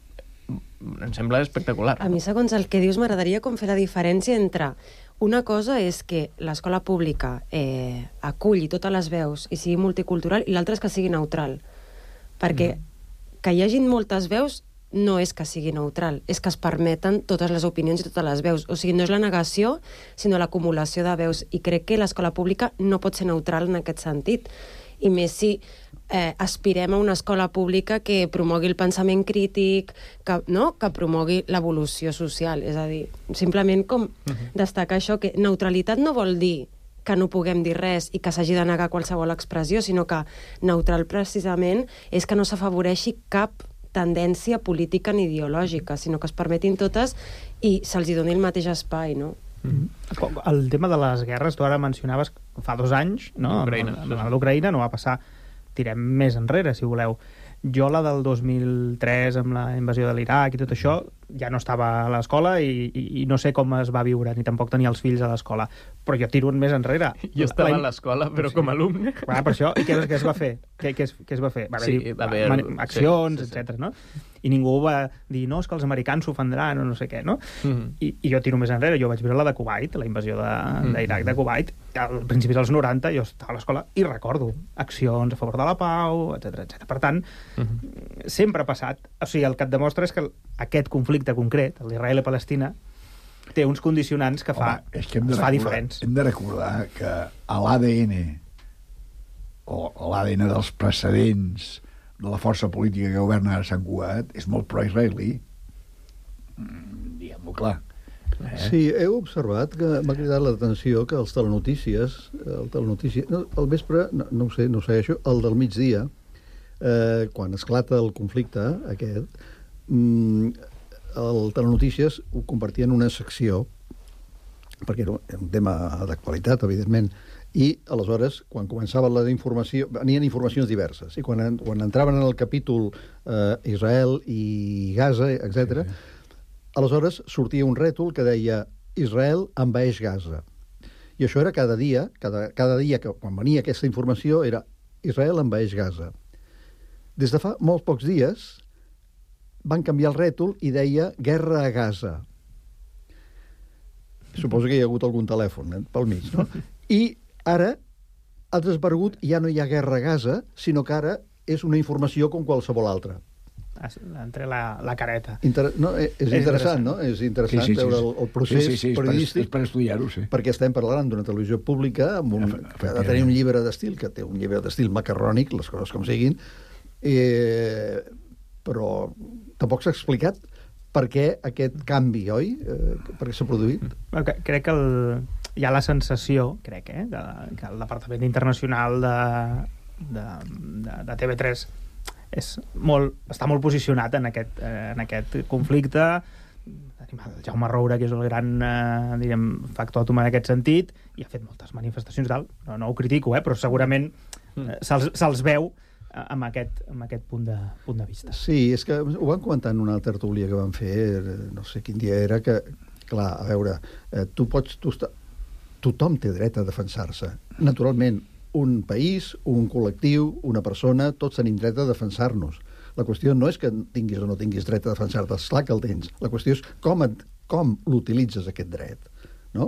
em sembla espectacular. A mi, segons el que dius, m'agradaria com fer la diferència entre una cosa és que l'escola pública aculli totes les veus i sigui multicultural, i l'altra és que sigui neutral. Perquè que hi hagin moltes veus no és que sigui neutral, és que es permeten totes les opinions i totes les veus. O sigui, no és la negació, sinó l'acumulació de veus. I crec que l'escola pública no pot ser neutral en aquest sentit. I més si aspirem a una escola pública que promogui el pensament crític, que promogui l'evolució social. És a dir, simplement com destacar això, que neutralitat no vol dir que no puguem dir res i que s'hagi de negar qualsevol expressió, sinó que neutral precisament és que no s'afavoreixi cap tendència política ni ideològica, sinó que es permetin totes i se'ls doni el mateix espai, no? El tema de les guerres, tu ara mencionaves fa 2 anys, no? L'Ucraïna no va passar, tirem més enrere, si voleu. Jo, la del 2003, amb la invasió de l'Iraq i tot això, ja no estava a l'escola i no sé com es va viure, ni tampoc tenia els fills a l'escola. Però jo tiro més enrere. Jo estava a l'escola, però com a alumne. Per això, i què es va fer? Què es va fer? Va haver accions, etc. no? I ningú va dir, no, és que els americans s'ofendran o no sé què, no? I jo tiro més enrere. Jo vaig veure la de Kuwait, la invasió d'Iraq de Kuwait, al principis dels 90, jo estava a l'escola i recordo accions a favor de la pau, etc. Per tant, sempre ha passat. O sigui, el que et demostra és que aquest conflicte concret, el d'Israel i Palestina, té uns condicionants que fa diferents. Hem de recordar que a l'ADN o l'ADN dels precedents de la força política que governa ara Sant Cugat és molt pro-israelí. Diguem-ho clar. Sí, heu observat que m'ha cridat l'atenció que els telenotícies, al vespre, no ho sé, no ho segueixo, el del migdia, quan esclata el conflicte aquest, el telenotícies ho convertia en una secció, perquè era un tema d'actualitat, evidentment, i aleshores, quan començava la informació, venien informacions diverses, i quan entraven en el capítol Israel i Gaza, etc., aleshores sortia un rètol que deia Israel envaeix Gaza. I això era cada dia que quan venia aquesta informació era Israel envaeix Gaza. Des de fa molts pocs dies van canviar el rètol i deia Guerra a Gaza. Suposo que hi ha hagut algun telèfon pel mig, no? I ara ha desvergut i ja no hi ha guerra a Gaza, sinó que ara és una informació com qualsevol altra. Entre la careta. No, és interessant, no? És interessant veure el procés periodístic. És per estudiar-ho, sí. Perquè estem parlant d'una televisió pública que ha de tenir un llibre d'estil, que té un llibre d'estil macarrònic, les coses com siguin, però tampoc s'ha explicat per què aquest canvi, oi? Per què s'ha produït? Crec que hi ha la sensació, que el Departament Internacional de TV3 està molt posicionat en aquest conflicte. Tenim el Jaume Roura, que és el gran factor àtom en aquest sentit, i ha fet moltes manifestacions tal. No ho critico, però segurament se'ls veu amb aquest punt de vista. Sí, és que ho van comentar en una tertúlia que van fer, no sé quin dia era, que, clar, a veure, tothom té dret a defensar-se. Naturalment, un país, un col·lectiu, una persona, tots tenim dret a defensar-nos. La qüestió no és que tinguis o no tinguis dret a defensar-te, esclar que el tens. La qüestió és com l'utilitzes, aquest dret. No?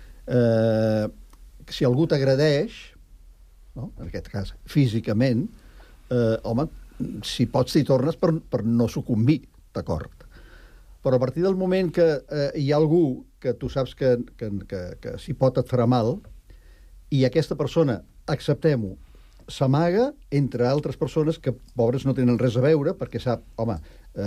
Si algú t'agredeix, no? En aquest cas físicament, home, si pots t'hi tornes per no sucumbir, d'acord. Però a partir del moment que hi ha algú que tu saps que si pot et farà mal, i aquesta persona, acceptem-ho, s'amaga entre altres persones que, pobres, no tenen res a veure, perquè sap, home,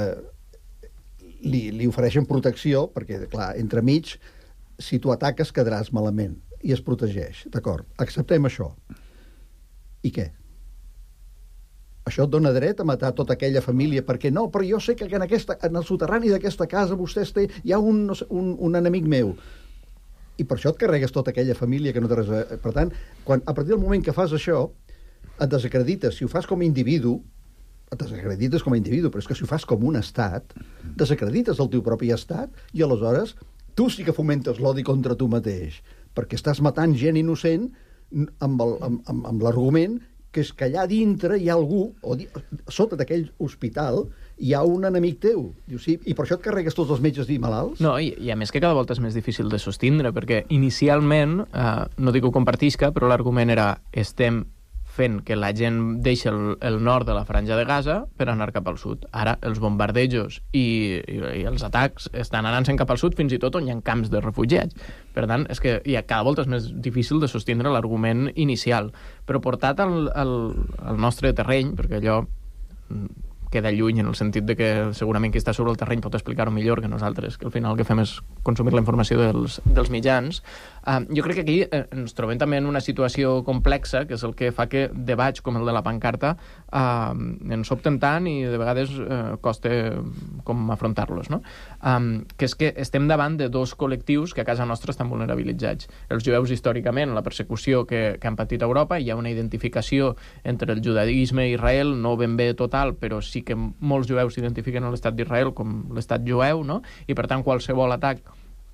li ofereixen protecció, perquè, clar, entremig, si tu ataques quedaràs malament, i es protegeix, d'acord, acceptem això. I què? Això et dona dret a matar tota aquella família, perquè no, però jo sé que en el soterrani d'aquesta casa hi ha un enemic meu. I per això et carregues tota aquella família que no té res a veure. Per tant, a partir del moment que fas això, et desacredites. Si ho fas com a individu, et desacredites com a individu, però és que si ho fas com un estat, desacredites el teu propi estat i aleshores tu sí que fomentes l'odi contra tu mateix, perquè estàs matant gent innocent amb l'argument que és que allà dintre hi ha algú, sota d'aquell hospital, hi ha un enemic teu. Diu, sí, i per això et carregues tots els metges i malalts? No, i a més que cada volta és més difícil de sostindre, perquè inicialment, no dic que ho compartisca, però l'argument era estem fent que la gent deixi el nord de la franja de Gaza per anar cap al sud. Ara, els bombardejos i els atacs estan anant-se'n cap al sud, fins i tot on hi ha camps de refugiats. Per tant, és que cada volta és més difícil de sostindre l'argument inicial. Però portat al nostre terreny, perquè allò queda lluny en el sentit de que segurament qui està sobre el terreny pot explicar-ho millor que nosaltres, que al final el que fem és consumir la informació dels mitjans. Jo crec que aquí ens trobem també en una situació complexa, que és el que fa que debats com el de la pancarta ens sobten tant i de vegades costa com afrontar-los, no? Que és que estem davant de dos col·lectius que a casa nostra estan vulnerabilitzats. Els jueus històricament, la persecució que han patit a Europa, hi ha una identificació entre el judaïsme i Israel, no ben bé total, però sí que molts jueus s'identifiquen a l'estat d'Israel com l'estat jueu, no? I per tant qualsevol atac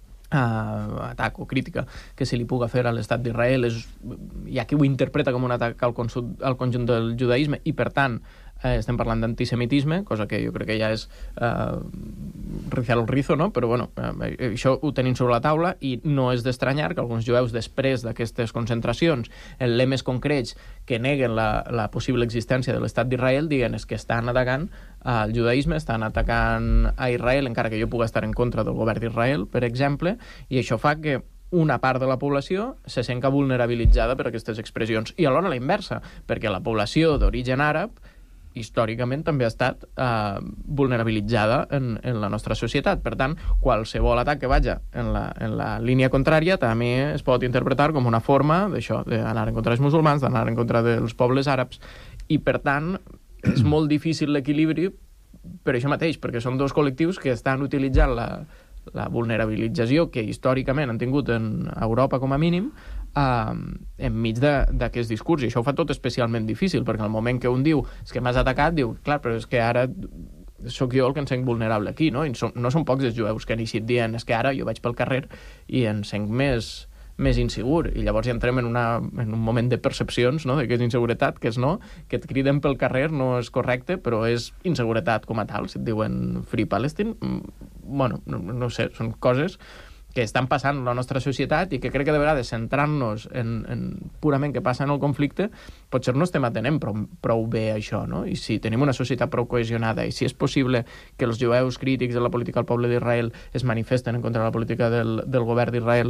o crítica que se li puga fer a l'estat d'Israel hi ha qui ho interpreta com un atac al conjunt del judaïsme i per tant estem parlant d'antisemitisme, cosa que jo crec que ja és rizar el rizo, no? Però bueno, això ho tenim sobre la taula i no és d'estranyar que alguns jueus després d'aquestes concentracions en lemes concrets que neguen la possible existència de l'estat d'Israel diguen és que estan atacant el judaïsme, estan atacant a Israel encara que jo pugui estar en contra del govern d'Israel, per exemple, i això fa que una part de la població se sent vulnerabilitzada per aquestes expressions i alhora la inversa, perquè la població d'origen àrab històricament també ha estat vulnerabilitzada en la nostra societat. Per tant, qualsevol atac que vagi en la línia contrària també es pot interpretar com una forma d'això, d'anar en contra dels musulmans, d'anar en contra dels pobles àrabs, i per tant és molt difícil l'equilibri per això mateix, perquè són dos col·lectius que estan utilitzant la vulnerabilització que històricament han tingut en Europa com a mínim enmig d'aquest discurs, i això ho fa tot especialment difícil, perquè al moment que un diu és que m'has atacat, diu, clar, però és que ara sóc jo el que em sent vulnerable aquí, no? I no són pocs els jueus que han eixit dient és que ara jo vaig pel carrer i em sent més més insegur. I llavors ja entrem en un moment de percepcions, no?, de què és inseguretat, què és no, que et criden pel carrer no és correcte, però és inseguretat com a tal. Si et diuen Free Palestine, bueno, no sé, són coses que estan passant en la nostra societat i que crec que de vegades centrant-nos en purament què passa en el conflicte, potser no estem atenent prou bé això, no? I si tenim una societat prou cohesionada i si és possible que els jueus crítics de la política del poble d'Israel es manifesten en contra de la política del govern d'Israel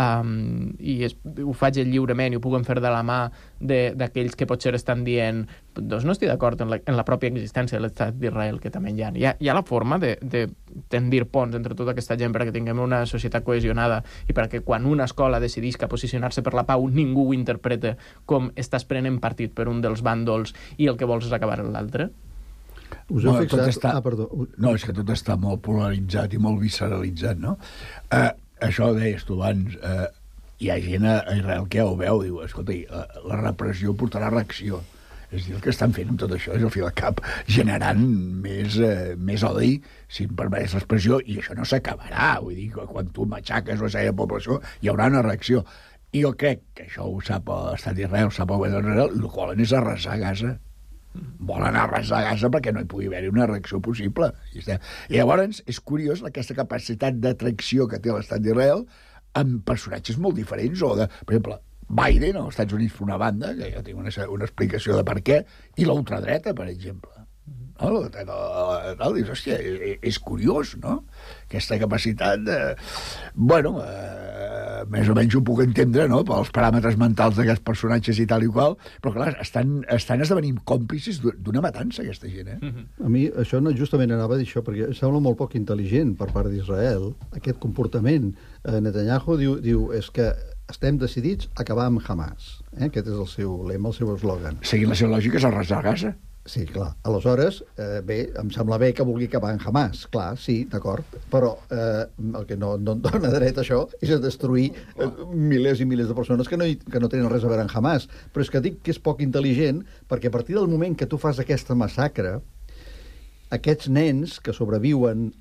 i ho facin lliurement i ho puguen fer de la mà d'aquells que potser estan dient doncs no estic d'acord en la pròpia existència de l'estat d'Israel, que també hi ha la forma de tendir ponts entre tota aquesta gent perquè tinguem una societat cohesionada i perquè quan una escola decidisca posicionar-se per la pau ningú ho interpreta com estàs prenent partit per un dels bàndols i el que vols és acabar en l'altre. Us heu fixat... perdó. No, és que tot està molt polaritzat i molt visceralitzat, no? Això ho deies tu abans, hi ha gent a Israel que ja ho veu, diu, escolta, la repressió portarà reacció. És dir, el que estan fent amb tot això és al fil al cap generant més odi, si em permets l'expressió, i això no s'acabarà. Vull dir, quan tu matxaques la seva població, hi haurà una reacció. I jo crec que això ho sap l'estat d'Israel, ho sap el govern d'Israel, el que volen és arrasar Gaza. Volen arrasar Gaza perquè no hi pugui haver una reacció possible. I llavors és curiós aquesta capacitat d'atracció que té l'estat d'Israel amb personatges molt diferents, o per exemple, Biden, als Estats Units, per una banda, que ja tinc una explicació de per què, i l'ultradreta, per exemple. No? Dius, hòstia, és curiós, no? Aquesta capacitat de... Bueno, més o menys ho puc entendre, no?, pels paràmetres mentals d'aquests personatges i tal i qual, però clar, estan esdevenint còmplices d'una matança, aquesta gent, A mi això justament anava a dir això, perquè sembla molt poc intel·ligent per part d'Israel, aquest comportament. Netanyahu diu és que estem decidits a acabar amb Hamas. Aquest és el seu lema, el seu eslògan. Seguint la seva lògica és arrasar Gaza. Sí, clar. Aleshores, bé, em sembla bé que vulgui acabar amb Hamas. Clar, sí, d'acord. Però el que no dona dret a això és a destruir milers i milers de persones que no tenen res a veure amb Hamas. Però és que dic que és poc intel·ligent perquè a partir del moment que tu fas aquesta massacre, aquests nens que sobreviuen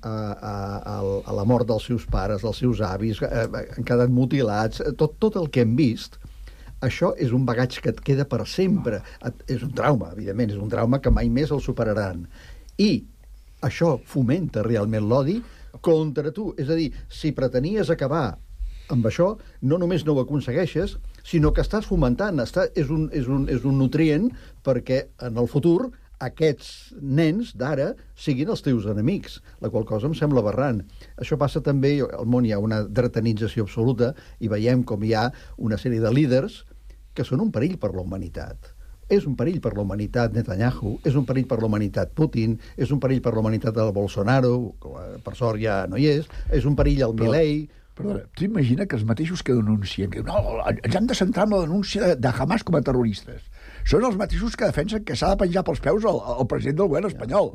a la mort dels seus pares, dels seus avis, han quedat mutilats, tot el que hem vist, això és un bagatge que et queda per sempre. És un trauma, evidentment, és un trauma que mai més el superaran. I això fomenta realment l'odi contra tu. És a dir, si pretenies acabar amb això, no només no ho aconsegueixes, sinó que estàs fomentant, és un nutrient perquè en el futur aquests nens d'ara siguin els teus enemics, la qual cosa em sembla aberrant. Això passa també, al món hi ha una dretanització absoluta i veiem com hi ha una sèrie de líders que són un perill per la humanitat. És un perill per la humanitat Netanyahu, és un perill per la humanitat Putin, és un perill per la humanitat del Bolsonaro, per sort ja no hi és un perill el Milei... Perdona, tu imagina que els mateixos que denuncien, que no, ens hem de centrar en la denúncia de Hamas com a terroristes. Són els mateixos que defensen que s'ha de penjar pels peus el president del govern espanyol.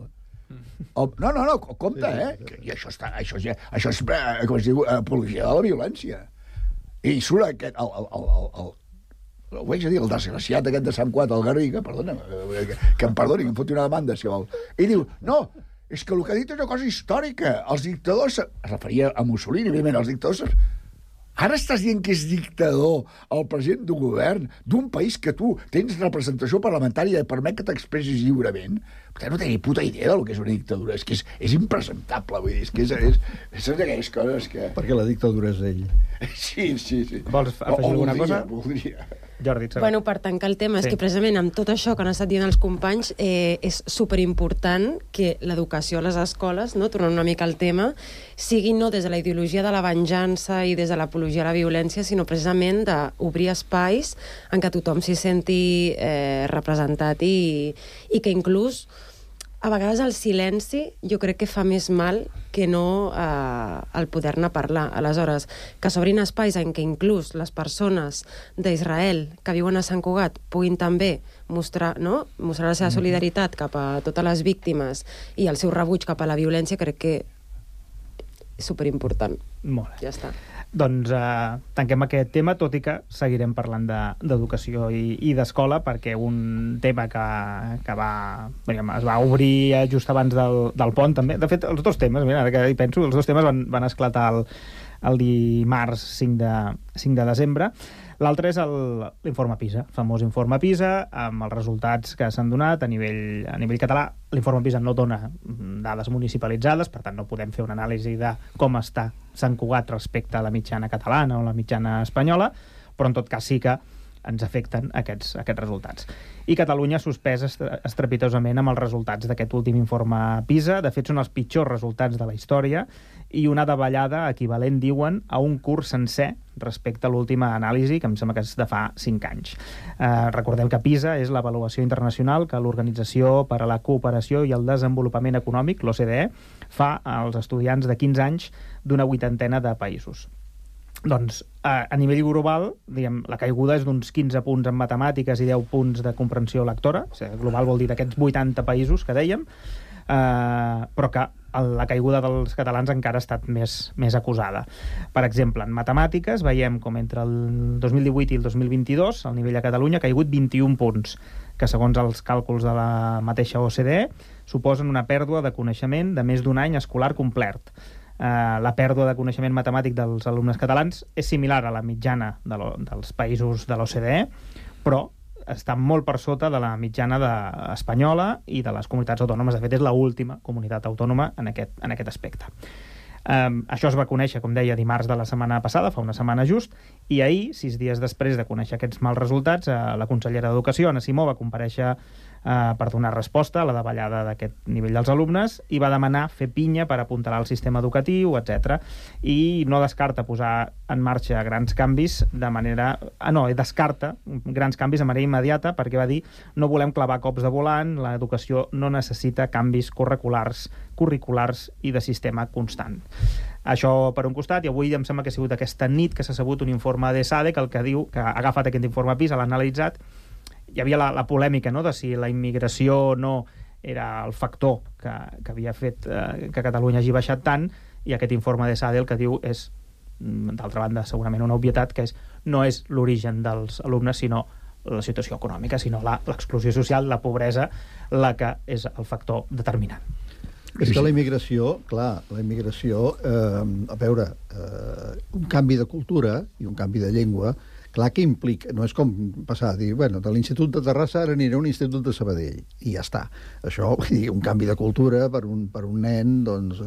No, compte, I això és, com es diu, apologia de la violència. I surt aquest, ho vaig a dir, el desgraciat aquest de Sant Cuat, el Garriga, perdona, que em perdoni, que em foti una demanda, si vol. I diu, no, és que el que ha dit és una cosa històrica. Els dictadors... Es referia a Mussolini, evidentment, els dictadors... Ara estàs dient que és dictador el president d'un govern d'un país que tu tens representació parlamentària i permet que t'expressis lliurement? Vostè no té ni puta idea del que és una dictadura. És que és impresentable, vull dir. És que és d'aquelles coses que... Perquè la dictadura és ell. Sí. Vols afegir alguna cosa? Voldria. Jordi, bueno, per tancar el tema, és que precisament amb tot això que han estat dient els companys és superimportant que l'educació a les escoles, no, tornant una mica al tema, sigui no des de la ideologia de la venjança i des de l'apologia a la violència, sinó precisament d'obrir espais en què tothom s'hi senti representat i que inclús a vegades el silenci jo crec que fa més mal que no el poder-ne parlar. Aleshores, que s'obrin espais en què inclús les persones d'Israel que viuen a Sant Cugat puguin també mostrar la seva solidaritat cap a totes les víctimes i el seu rebuig cap a la violència, crec que és superimportant. Molt bé. Ja està. Doncs tanquem aquest tema, tot i que seguirem parlant d'educació i d'escola, perquè un tema que es va obrir just abans del pont, també. De fet, els dos temes, mira, ara que hi penso, els dos temes van esclatar el dimarts 5 de desembre. L'altre és l'informe PISA, el famós informe PISA, amb els resultats que s'han donat a nivell català. L'informe PISA no dona dades municipalitzades, per tant no podem fer una anàlisi de com està Sant Cugat respecte a la mitjana catalana o la mitjana espanyola, però en tot cas sí que ens afecten aquests resultats. I Catalunya ha suspès estrepitosament amb els resultats d'aquest últim informe PISA. De fet, són els pitjors resultats de la història i una davallada equivalent, diuen, a un curs sencer respecte a l'última anàlisi, que em sembla que és de fa 5 anys. Recordem que PISA és l'avaluació internacional que l'Organització per a la Cooperació i el Desenvolupament Econòmic, l'OCDE, fa als estudiants de 15 anys d'una 80ena de països. Doncs, a nivell global, diguem, la caiguda és d'uns 15 punts en matemàtiques i 10 punts de comprensió lectora. O sigui, global vol dir d'aquests 80 països que dèiem, però que la caiguda dels catalans encara ha estat més acusada. Per exemple, en matemàtiques veiem com entre el 2018 i el 2022 el nivell a Catalunya ha caigut 21 punts, que segons els càlculs de la mateixa OCDE suposen una pèrdua de coneixement de més d'un any escolar complet. La pèrdua de coneixement matemàtic dels alumnes catalans és similar a la mitjana dels països de l'OCDE, però està molt per sota de la mitjana espanyola i de les comunitats autònomes. De fet, és l'última comunitat autònoma en aquest aspecte. Això es va conèixer, com deia, dimarts de la setmana passada, fa una setmana just, i ahir, 6 dies després de conèixer aquests mals resultats, la consellera d'Educació, Anna Simó, va comparèixer per donar resposta a la davallada d'aquest nivell dels alumnes i va demanar fer pinya per apuntalar el sistema educatiu, etc. I no descarta posar en marxa grans canvis descarta grans canvis de manera immediata, perquè va dir no volem clavar cops de volant, l'educació no necessita canvis curriculars i de sistema constant. Això per un costat, i avui em sembla que ha sigut aquesta nit que s'ha sabut un informe de SADE que el que diu, que ha agafat aquest informe PISA, l'ha analitzat. Hi havia la polèmica, no?, de si la immigració no era el factor que havia fet que Catalunya hagi baixat tant, i aquest informe de SADE el que diu és, d'altra banda, segurament una obvietat, que no és l'origen dels alumnes, sinó la situació econòmica, sinó l'exclusió social, la pobresa, la que és el factor determinant. És que la immigració, a veure, un canvi de cultura i un canvi de llengua, clar que implica, no és com passar a dir, bueno, de l'Institut de Terrassa ara aniré a un Institut de Sabadell, i ja està. Això, un canvi de cultura per un nen, doncs,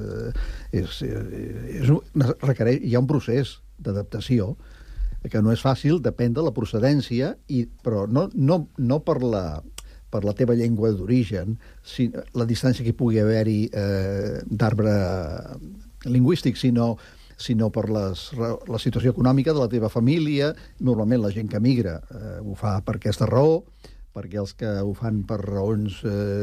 requereix, hi ha un procés d'adaptació que no és fàcil, depèn de la procedència, però no per la teva llengua d'origen, la distància que pugui haver-hi d'arbre lingüístic, sinó per la situació econòmica de la teva família. Normalment la gent que migra ho fa per aquesta raó, perquè els que ho fan per raons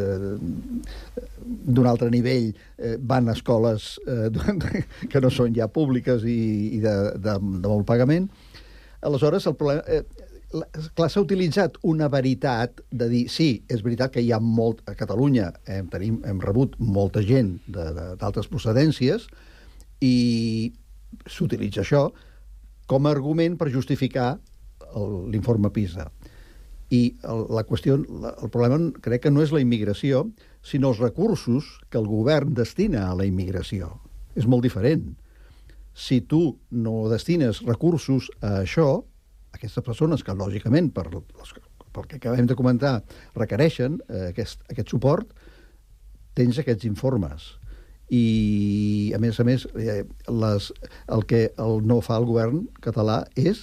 d'un altre nivell van a escoles que no són ja públiques i de molt pagament. Aleshores, el problema... Clar, s'ha utilitzat una veritat de dir, sí, és veritat que hi ha a Catalunya hem rebut molta gent d'altres procedències, i s'utilitza això com a argument per justificar l'informe PISA. I el problema crec que no és la immigració, sinó els recursos que el govern destina a la immigració. És molt diferent. Si tu no destines recursos a això, aquestes persones que, lògicament, pel que acabem de comentar, requereixen aquest suport, tens aquests informes. I, a més, el que no fa el govern català és...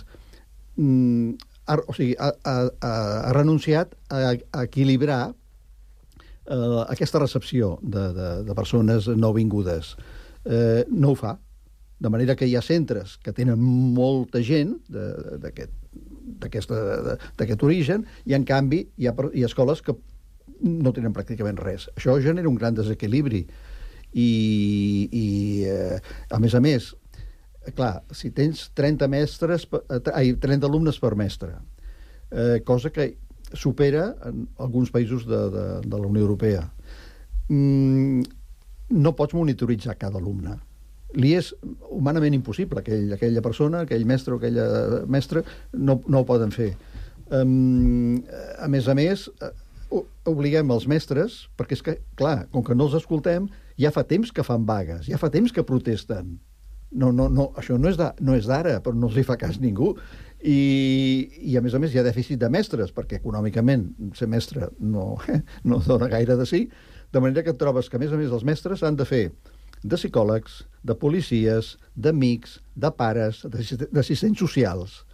ha renunciat a equilibrar aquesta recepció de persones nouvingudes. No ho fa. De manera que hi ha centres que tenen molta gent d'aquest origen, i en canvi hi ha escoles que no tenen pràcticament res. Això genera un gran desequilibri. I a més, clar, si tens 30 alumnes per mestre, cosa que supera en alguns països de la Unió Europea, no pots monitoritzar cada alumne. Li és humanament impossible. Aquella persona, aquell mestre o aquella mestra no ho poden fer. A més, obliguem els mestres, perquè és que, clar, com que no els escoltem, ja fa temps que fan vagues, ja fa temps que protesten. Això no és d'ara, però no els hi fa cas ningú. I a més hi ha dèficit de mestres, perquè econòmicament ser mestre no dona gaire de sí, de manera que et trobes que, a més els mestres han de fer de psicòlegs, de policies, d'amics, de pares, d'assistents socials.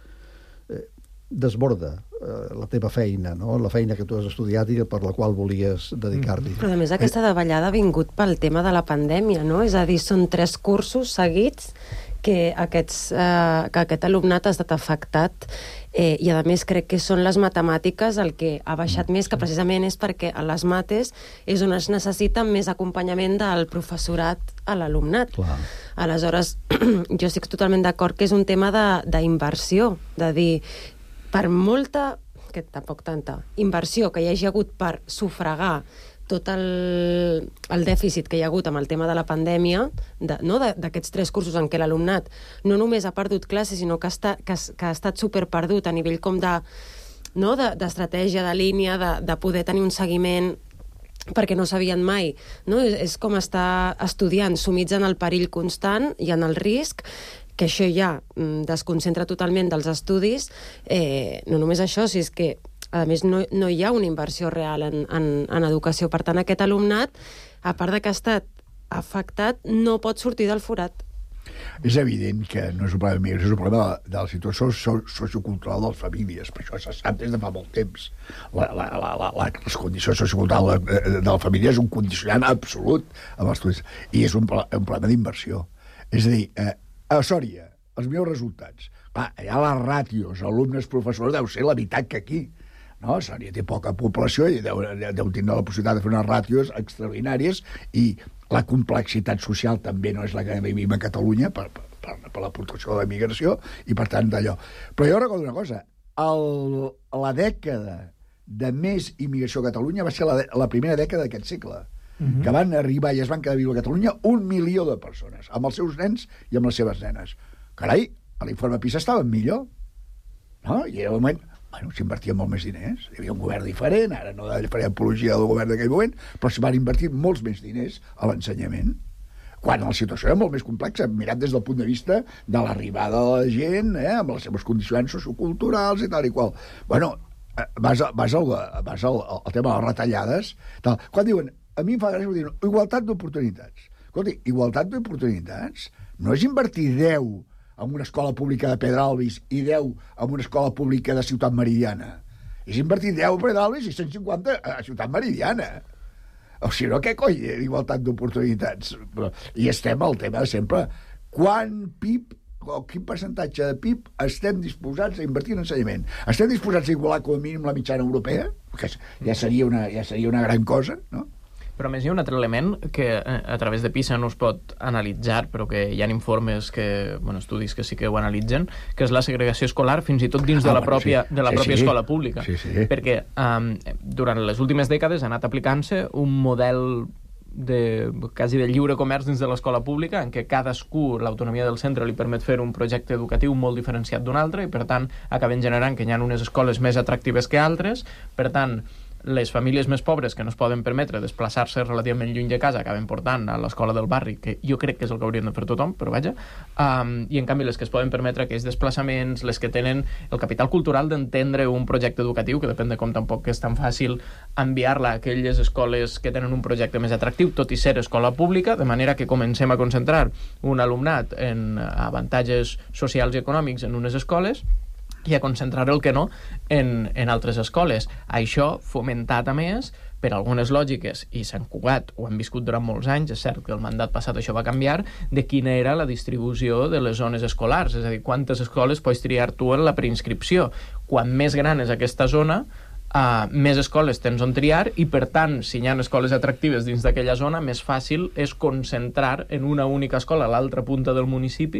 Desborda la teva feina, no? La feina que tu has estudiat i per la qual volies dedicar-t'hi. Però a més aquesta davallada ha vingut pel tema de la pandèmia, no? És a dir, són 3 cursos seguits que aquest alumnat ha estat afectat i a més crec que són les matemàtiques el que ha baixat més, que precisament és perquè a les mates és on es necessita més acompanyament del professorat a l'alumnat. Aleshores, jo estic totalment d'acord que és un tema d'inversió, de dir, per molta, que tampoc tanta, inversió que hi hagi hagut per sufragar tot el dèficit que hi ha hagut amb el tema de la pandèmia, d'aquests 3 cursos en què l'alumnat no només ha perdut classes, sinó que ha estat superperdut a nivell com d'estratègia, de línia, de poder tenir un seguiment perquè no sabien mai. No? És com estar estudiant sumits en el perill constant i en el risc, que això ja desconcentra totalment dels estudis. No només això, si és que a més no hi ha una inversió real en educació. Per tant, aquest alumnat, a part de que ha estat afectat, no pot sortir del forat. És evident que no és un problema és un problema de la situació sociocultural de les famílies, per això se sap des de fa molt temps. Les condicions socioculturals de la família és un condicionant absolut amb els estudis, i és un problema d'inversió. És a dir, a Sòria, els millors resultats. Allà les ràtios, alumnes-professors, deu ser la meitat que aquí. No? Sòria té poca població i deu tindre la possibilitat de fer unes ràtios extraordinàries, i la complexitat social també no és la que vivim a Catalunya per l'aportació de la migració, i per tant d'allò. Però jo recordo una cosa, la dècada de més immigració a Catalunya va ser la primera dècada d'aquest segle, que van arribar i es van quedar a viure a Catalunya 1 milió de persones, amb els seus nens i amb les seves nenes. Carai, a l'informe PISA estaven millor, no? I era un moment... s'invertien molt més diners, hi havia un govern diferent, ara no faré apologia del govern d'aquell moment, però s'hi van invertir molts més diners a l'ensenyament, quan la situació era molt més complexa, mirat des del punt de vista de l'arribada de la gent, amb les seves condicions socioculturals i tal i qual. Bueno, vas al tema de les retallades, tal. Quan diuen, a mi em fa gràcia, diuen, igualtat d'oportunitats. Escolti, igualtat d'oportunitats no és invertir 10 en una escola pública de Pedralbes i 10 en una escola pública de Ciutat Meridiana. És invertir 10 a Pedralbes i 150 a Ciutat Meridiana. O sigui, no, què coi d'igualtat d'oportunitats? I estem al tema de sempre. Quin percentatge de PIB estem disposats a invertir en ensenyament? Estem disposats a igualar com a mínim la mitjana europea? Que ja seria una gran cosa, no? Però a més hi ha un altre element que a través de PISA no es pot analitzar, però que hi ha informes estudis que sí que ho analitzen, que és la segregació escolar fins i tot dins de la pròpia escola pública. Perquè durant les últimes dècades ha anat aplicant-se un model quasi de lliure comerç dins de l'escola pública, en què cadascú, l'autonomia del centre li permet fer un projecte educatiu molt diferenciat d'un altre, i per tant acaben generant que hi ha unes escoles més atractives que altres. Per tant, les famílies més pobres que no es poden permetre desplaçar-se relativament lluny de casa acaben portant a l'escola del barri, que jo crec que és el que haurien de fer tothom, però vaja, i en canvi les que es poden permetre aquells desplaçaments, les que tenen el capital cultural d'entendre un projecte educatiu, que depèn de com tampoc és tan fàcil enviar-la a aquelles escoles que tenen un projecte més atractiu, tot i ser escola pública, de manera que comencem a concentrar un alumnat en avantatges socials i econòmics en unes escoles i a concentrar el que no en altres escoles. Això fomentat a més per algunes lògiques, i Sant Cugat ho han viscut durant molts anys, és cert que el mandat passat això va canviar, de quina era la distribució de les zones escolars, és a dir, quantes escoles pots triar tu en la preinscripció. Quan més gran és aquesta zona, més escoles tens on triar, i per tant, si hi ha escoles atractives dins d'aquella zona, més fàcil és concentrar en una única escola a l'altra punta del municipi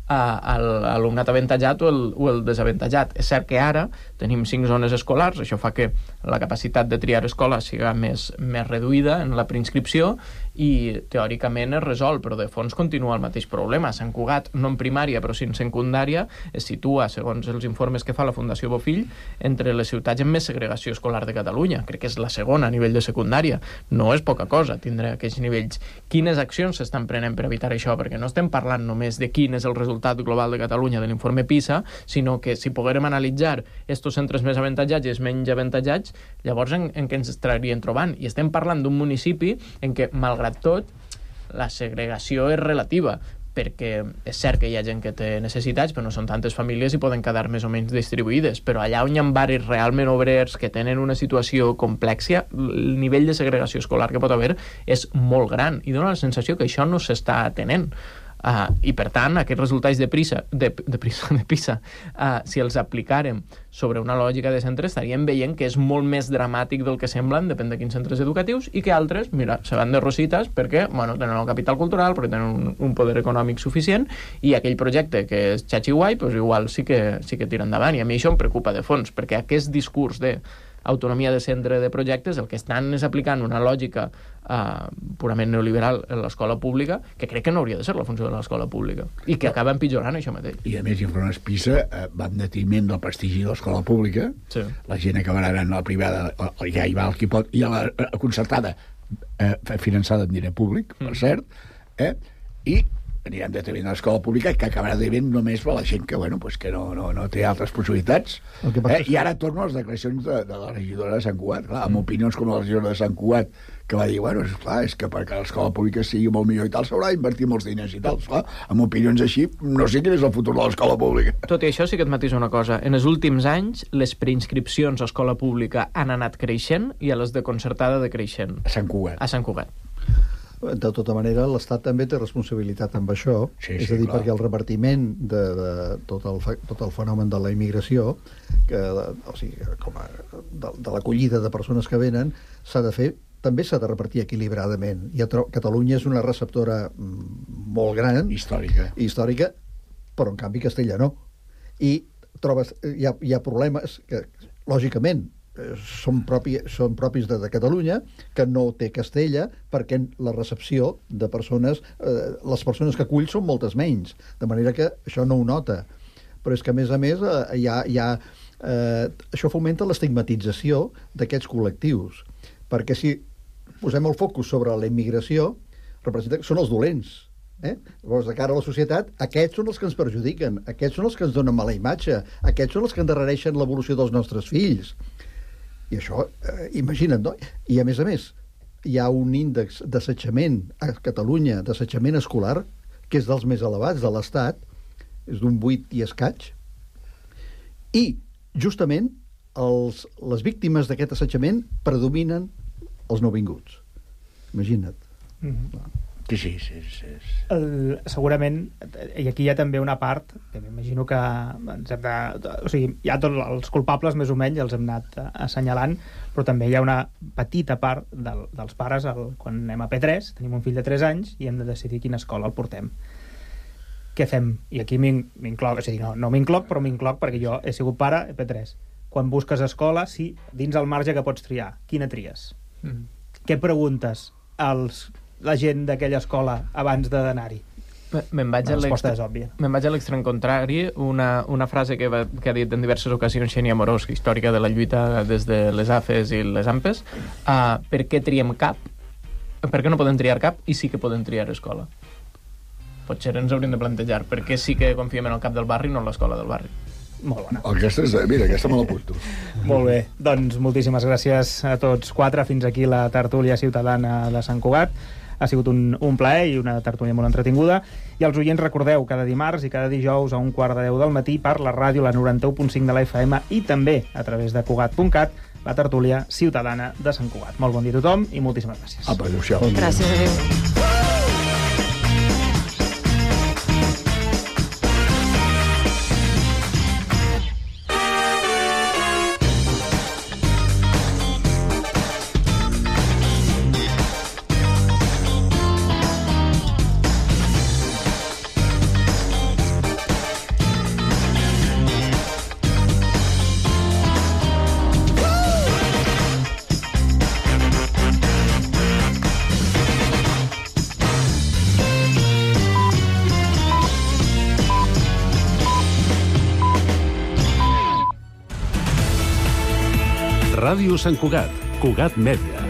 alumnat avantatjat o el desavantatjat. És cert que ara tenim 5 zones escolars, això fa que la capacitat de triar escola sigui més reduïda en la preinscripció i teòricament es resol, però de fons continua el mateix problema. Sant Cugat, no en primària però sí en secundària, es situa, segons els informes que fa la Fundació Bofill, entre les ciutats amb més segregació escolar de Catalunya. Crec que és la segona a nivell de secundària. No és poca cosa tindre aquests nivells. Quines accions s'estan prenent per evitar això? Perquè no estem parlant només de quin és el resultat global de Catalunya de l'informe PISA, sinó que si poguérem analitzar estos centres més avantatjats i els menys avantatjats, llavors en què ens estaríem trobant? I estem parlant d'un municipi en què, malgrat tot, la segregació és relativa, perquè és cert que hi ha gent que té necessitats, però no són tantes famílies i poden quedar més o menys distribuïdes. Però allà on hi ha barris realment obrers que tenen una situació complexa, el nivell de segregació escolar que pot haver és molt gran i dona la sensació que això no s'està atenent. I per tant, aquests resultats de PISA, si els aplicàrem sobre una lògica de centre, estaríem veient que és molt més dramàtic del que semblen, depèn de quins centres educatius, i que altres, mira, se van de rosites perquè, bueno, tenen el capital cultural, perquè tenen un poder econòmic suficient, i aquell projecte que és xachi guai, doncs igual sí que tira endavant, i a mi això em preocupa de fons, perquè aquest discurs de autonomia de centre de projectes, el que estan és aplicant una lògica purament neoliberal en l'escola pública, que crec que no hauria de ser la funció de l'escola pública, i que acaba empitjorant això mateix. I a més, informes PISA va en detriment del prestigi de l'escola pública, sí. La gent acabarà anant a la privada, ja hi va el qui pot, i a la concertada, finançada amb diner públic, per cert, i anirem detenint a l'escola pública, que acabarà devent només per la gent que, bueno, pues que no té altres possibilitats. I ara torno a les declaracions de la regidora de Sant Cugat, clar, amb opinions com la regidora de Sant Cugat, que va dir, bueno, esclar, és que perquè l'escola pública sigui molt millor i tal, s'haurà d'invertir molts diners i tal. Esclar, amb opinions així, no sé quin és el futur de l'escola pública. Tot i això, sí que et matisa una cosa. En els últims anys, les preinscripcions a escola pública han anat creixent i a les de concertada decreixent. A Sant Cugat. A Sant Cugat. De tota manera, l'Estat també té responsabilitat amb això, és a dir, perquè el repartiment de tot el fenomen de la immigració, o sigui, de l'acollida de persones que venen, també s'ha de repartir equilibradament. Catalunya és una receptora molt gran, històrica, però en canvi Castella no. I hi ha problemes que, lògicament, són propis de Catalunya, que no té Castella, perquè la recepció de persones, les persones que acull són moltes menys, de manera que això no ho nota. Però és que, a més, això fomenta l'estigmatització d'aquests col·lectius, perquè si posem el focus sobre la immigració, representa que són els dolents. Llavors, de cara a la societat, aquests són els que ens perjudiquen, aquests són els que ens donen mala imatge, aquests són els que endarrereixen l'evolució dels nostres fills. I això, imagina't, no? I a més, hi ha un índex d'assetjament a Catalunya, d'assetjament escolar, que és dels més elevats de l'Estat, és d'un 8 i escaig, i justament les víctimes d'aquest assetjament predominen els nouvinguts. Imagina't. Sí. Segurament, i aquí hi ha també una part que m'imagino que ens hem de... O sigui, hi ha tots els culpables més o menys, els hem anat assenyalant, però també hi ha una petita part dels pares, quan anem a P3, tenim un fill de 3 anys i hem de decidir quina escola el portem. Què fem? I aquí m'incloc, o sigui, no m'incloc, però m'incloc perquè jo he sigut pare a P3. Quan busques escola, sí, dins el marge que pots triar, quina tries? Què preguntes la gent d'aquella escola abans d'anar-hi? La resposta és òbvia. Me'n vaig a l'extrem contrari. Una frase que ha dit en diverses ocasions Xènia Amorós, històrica de la lluita des de les AFES i les AMPES. Per què triem cap? Per què no podem triar cap i sí que podem triar escola? Potser ens hauríem de plantejar per què sí que confiem en el cap del barri i no en l'escola del barri. Molt bona. Aquesta me l'apunto. Molt bé, doncs moltíssimes gràcies a tots 4. Fins aquí la tertúlia ciutadana de Sant Cugat. Ha sigut un plaer i una tertúlia molt entretinguda. I als oients recordeu, cada dimarts i cada dijous a 1:15 del matí per la ràdio, la 91.5 de la FM i també a través de Cugat.cat, la tertúlia ciutadana de Sant Cugat. Molt bon dia a tothom i moltíssimes gràcies. Adéu-siau. Gràcies, adéu. Ràdio Sant Cugat, Cugat Mèdia.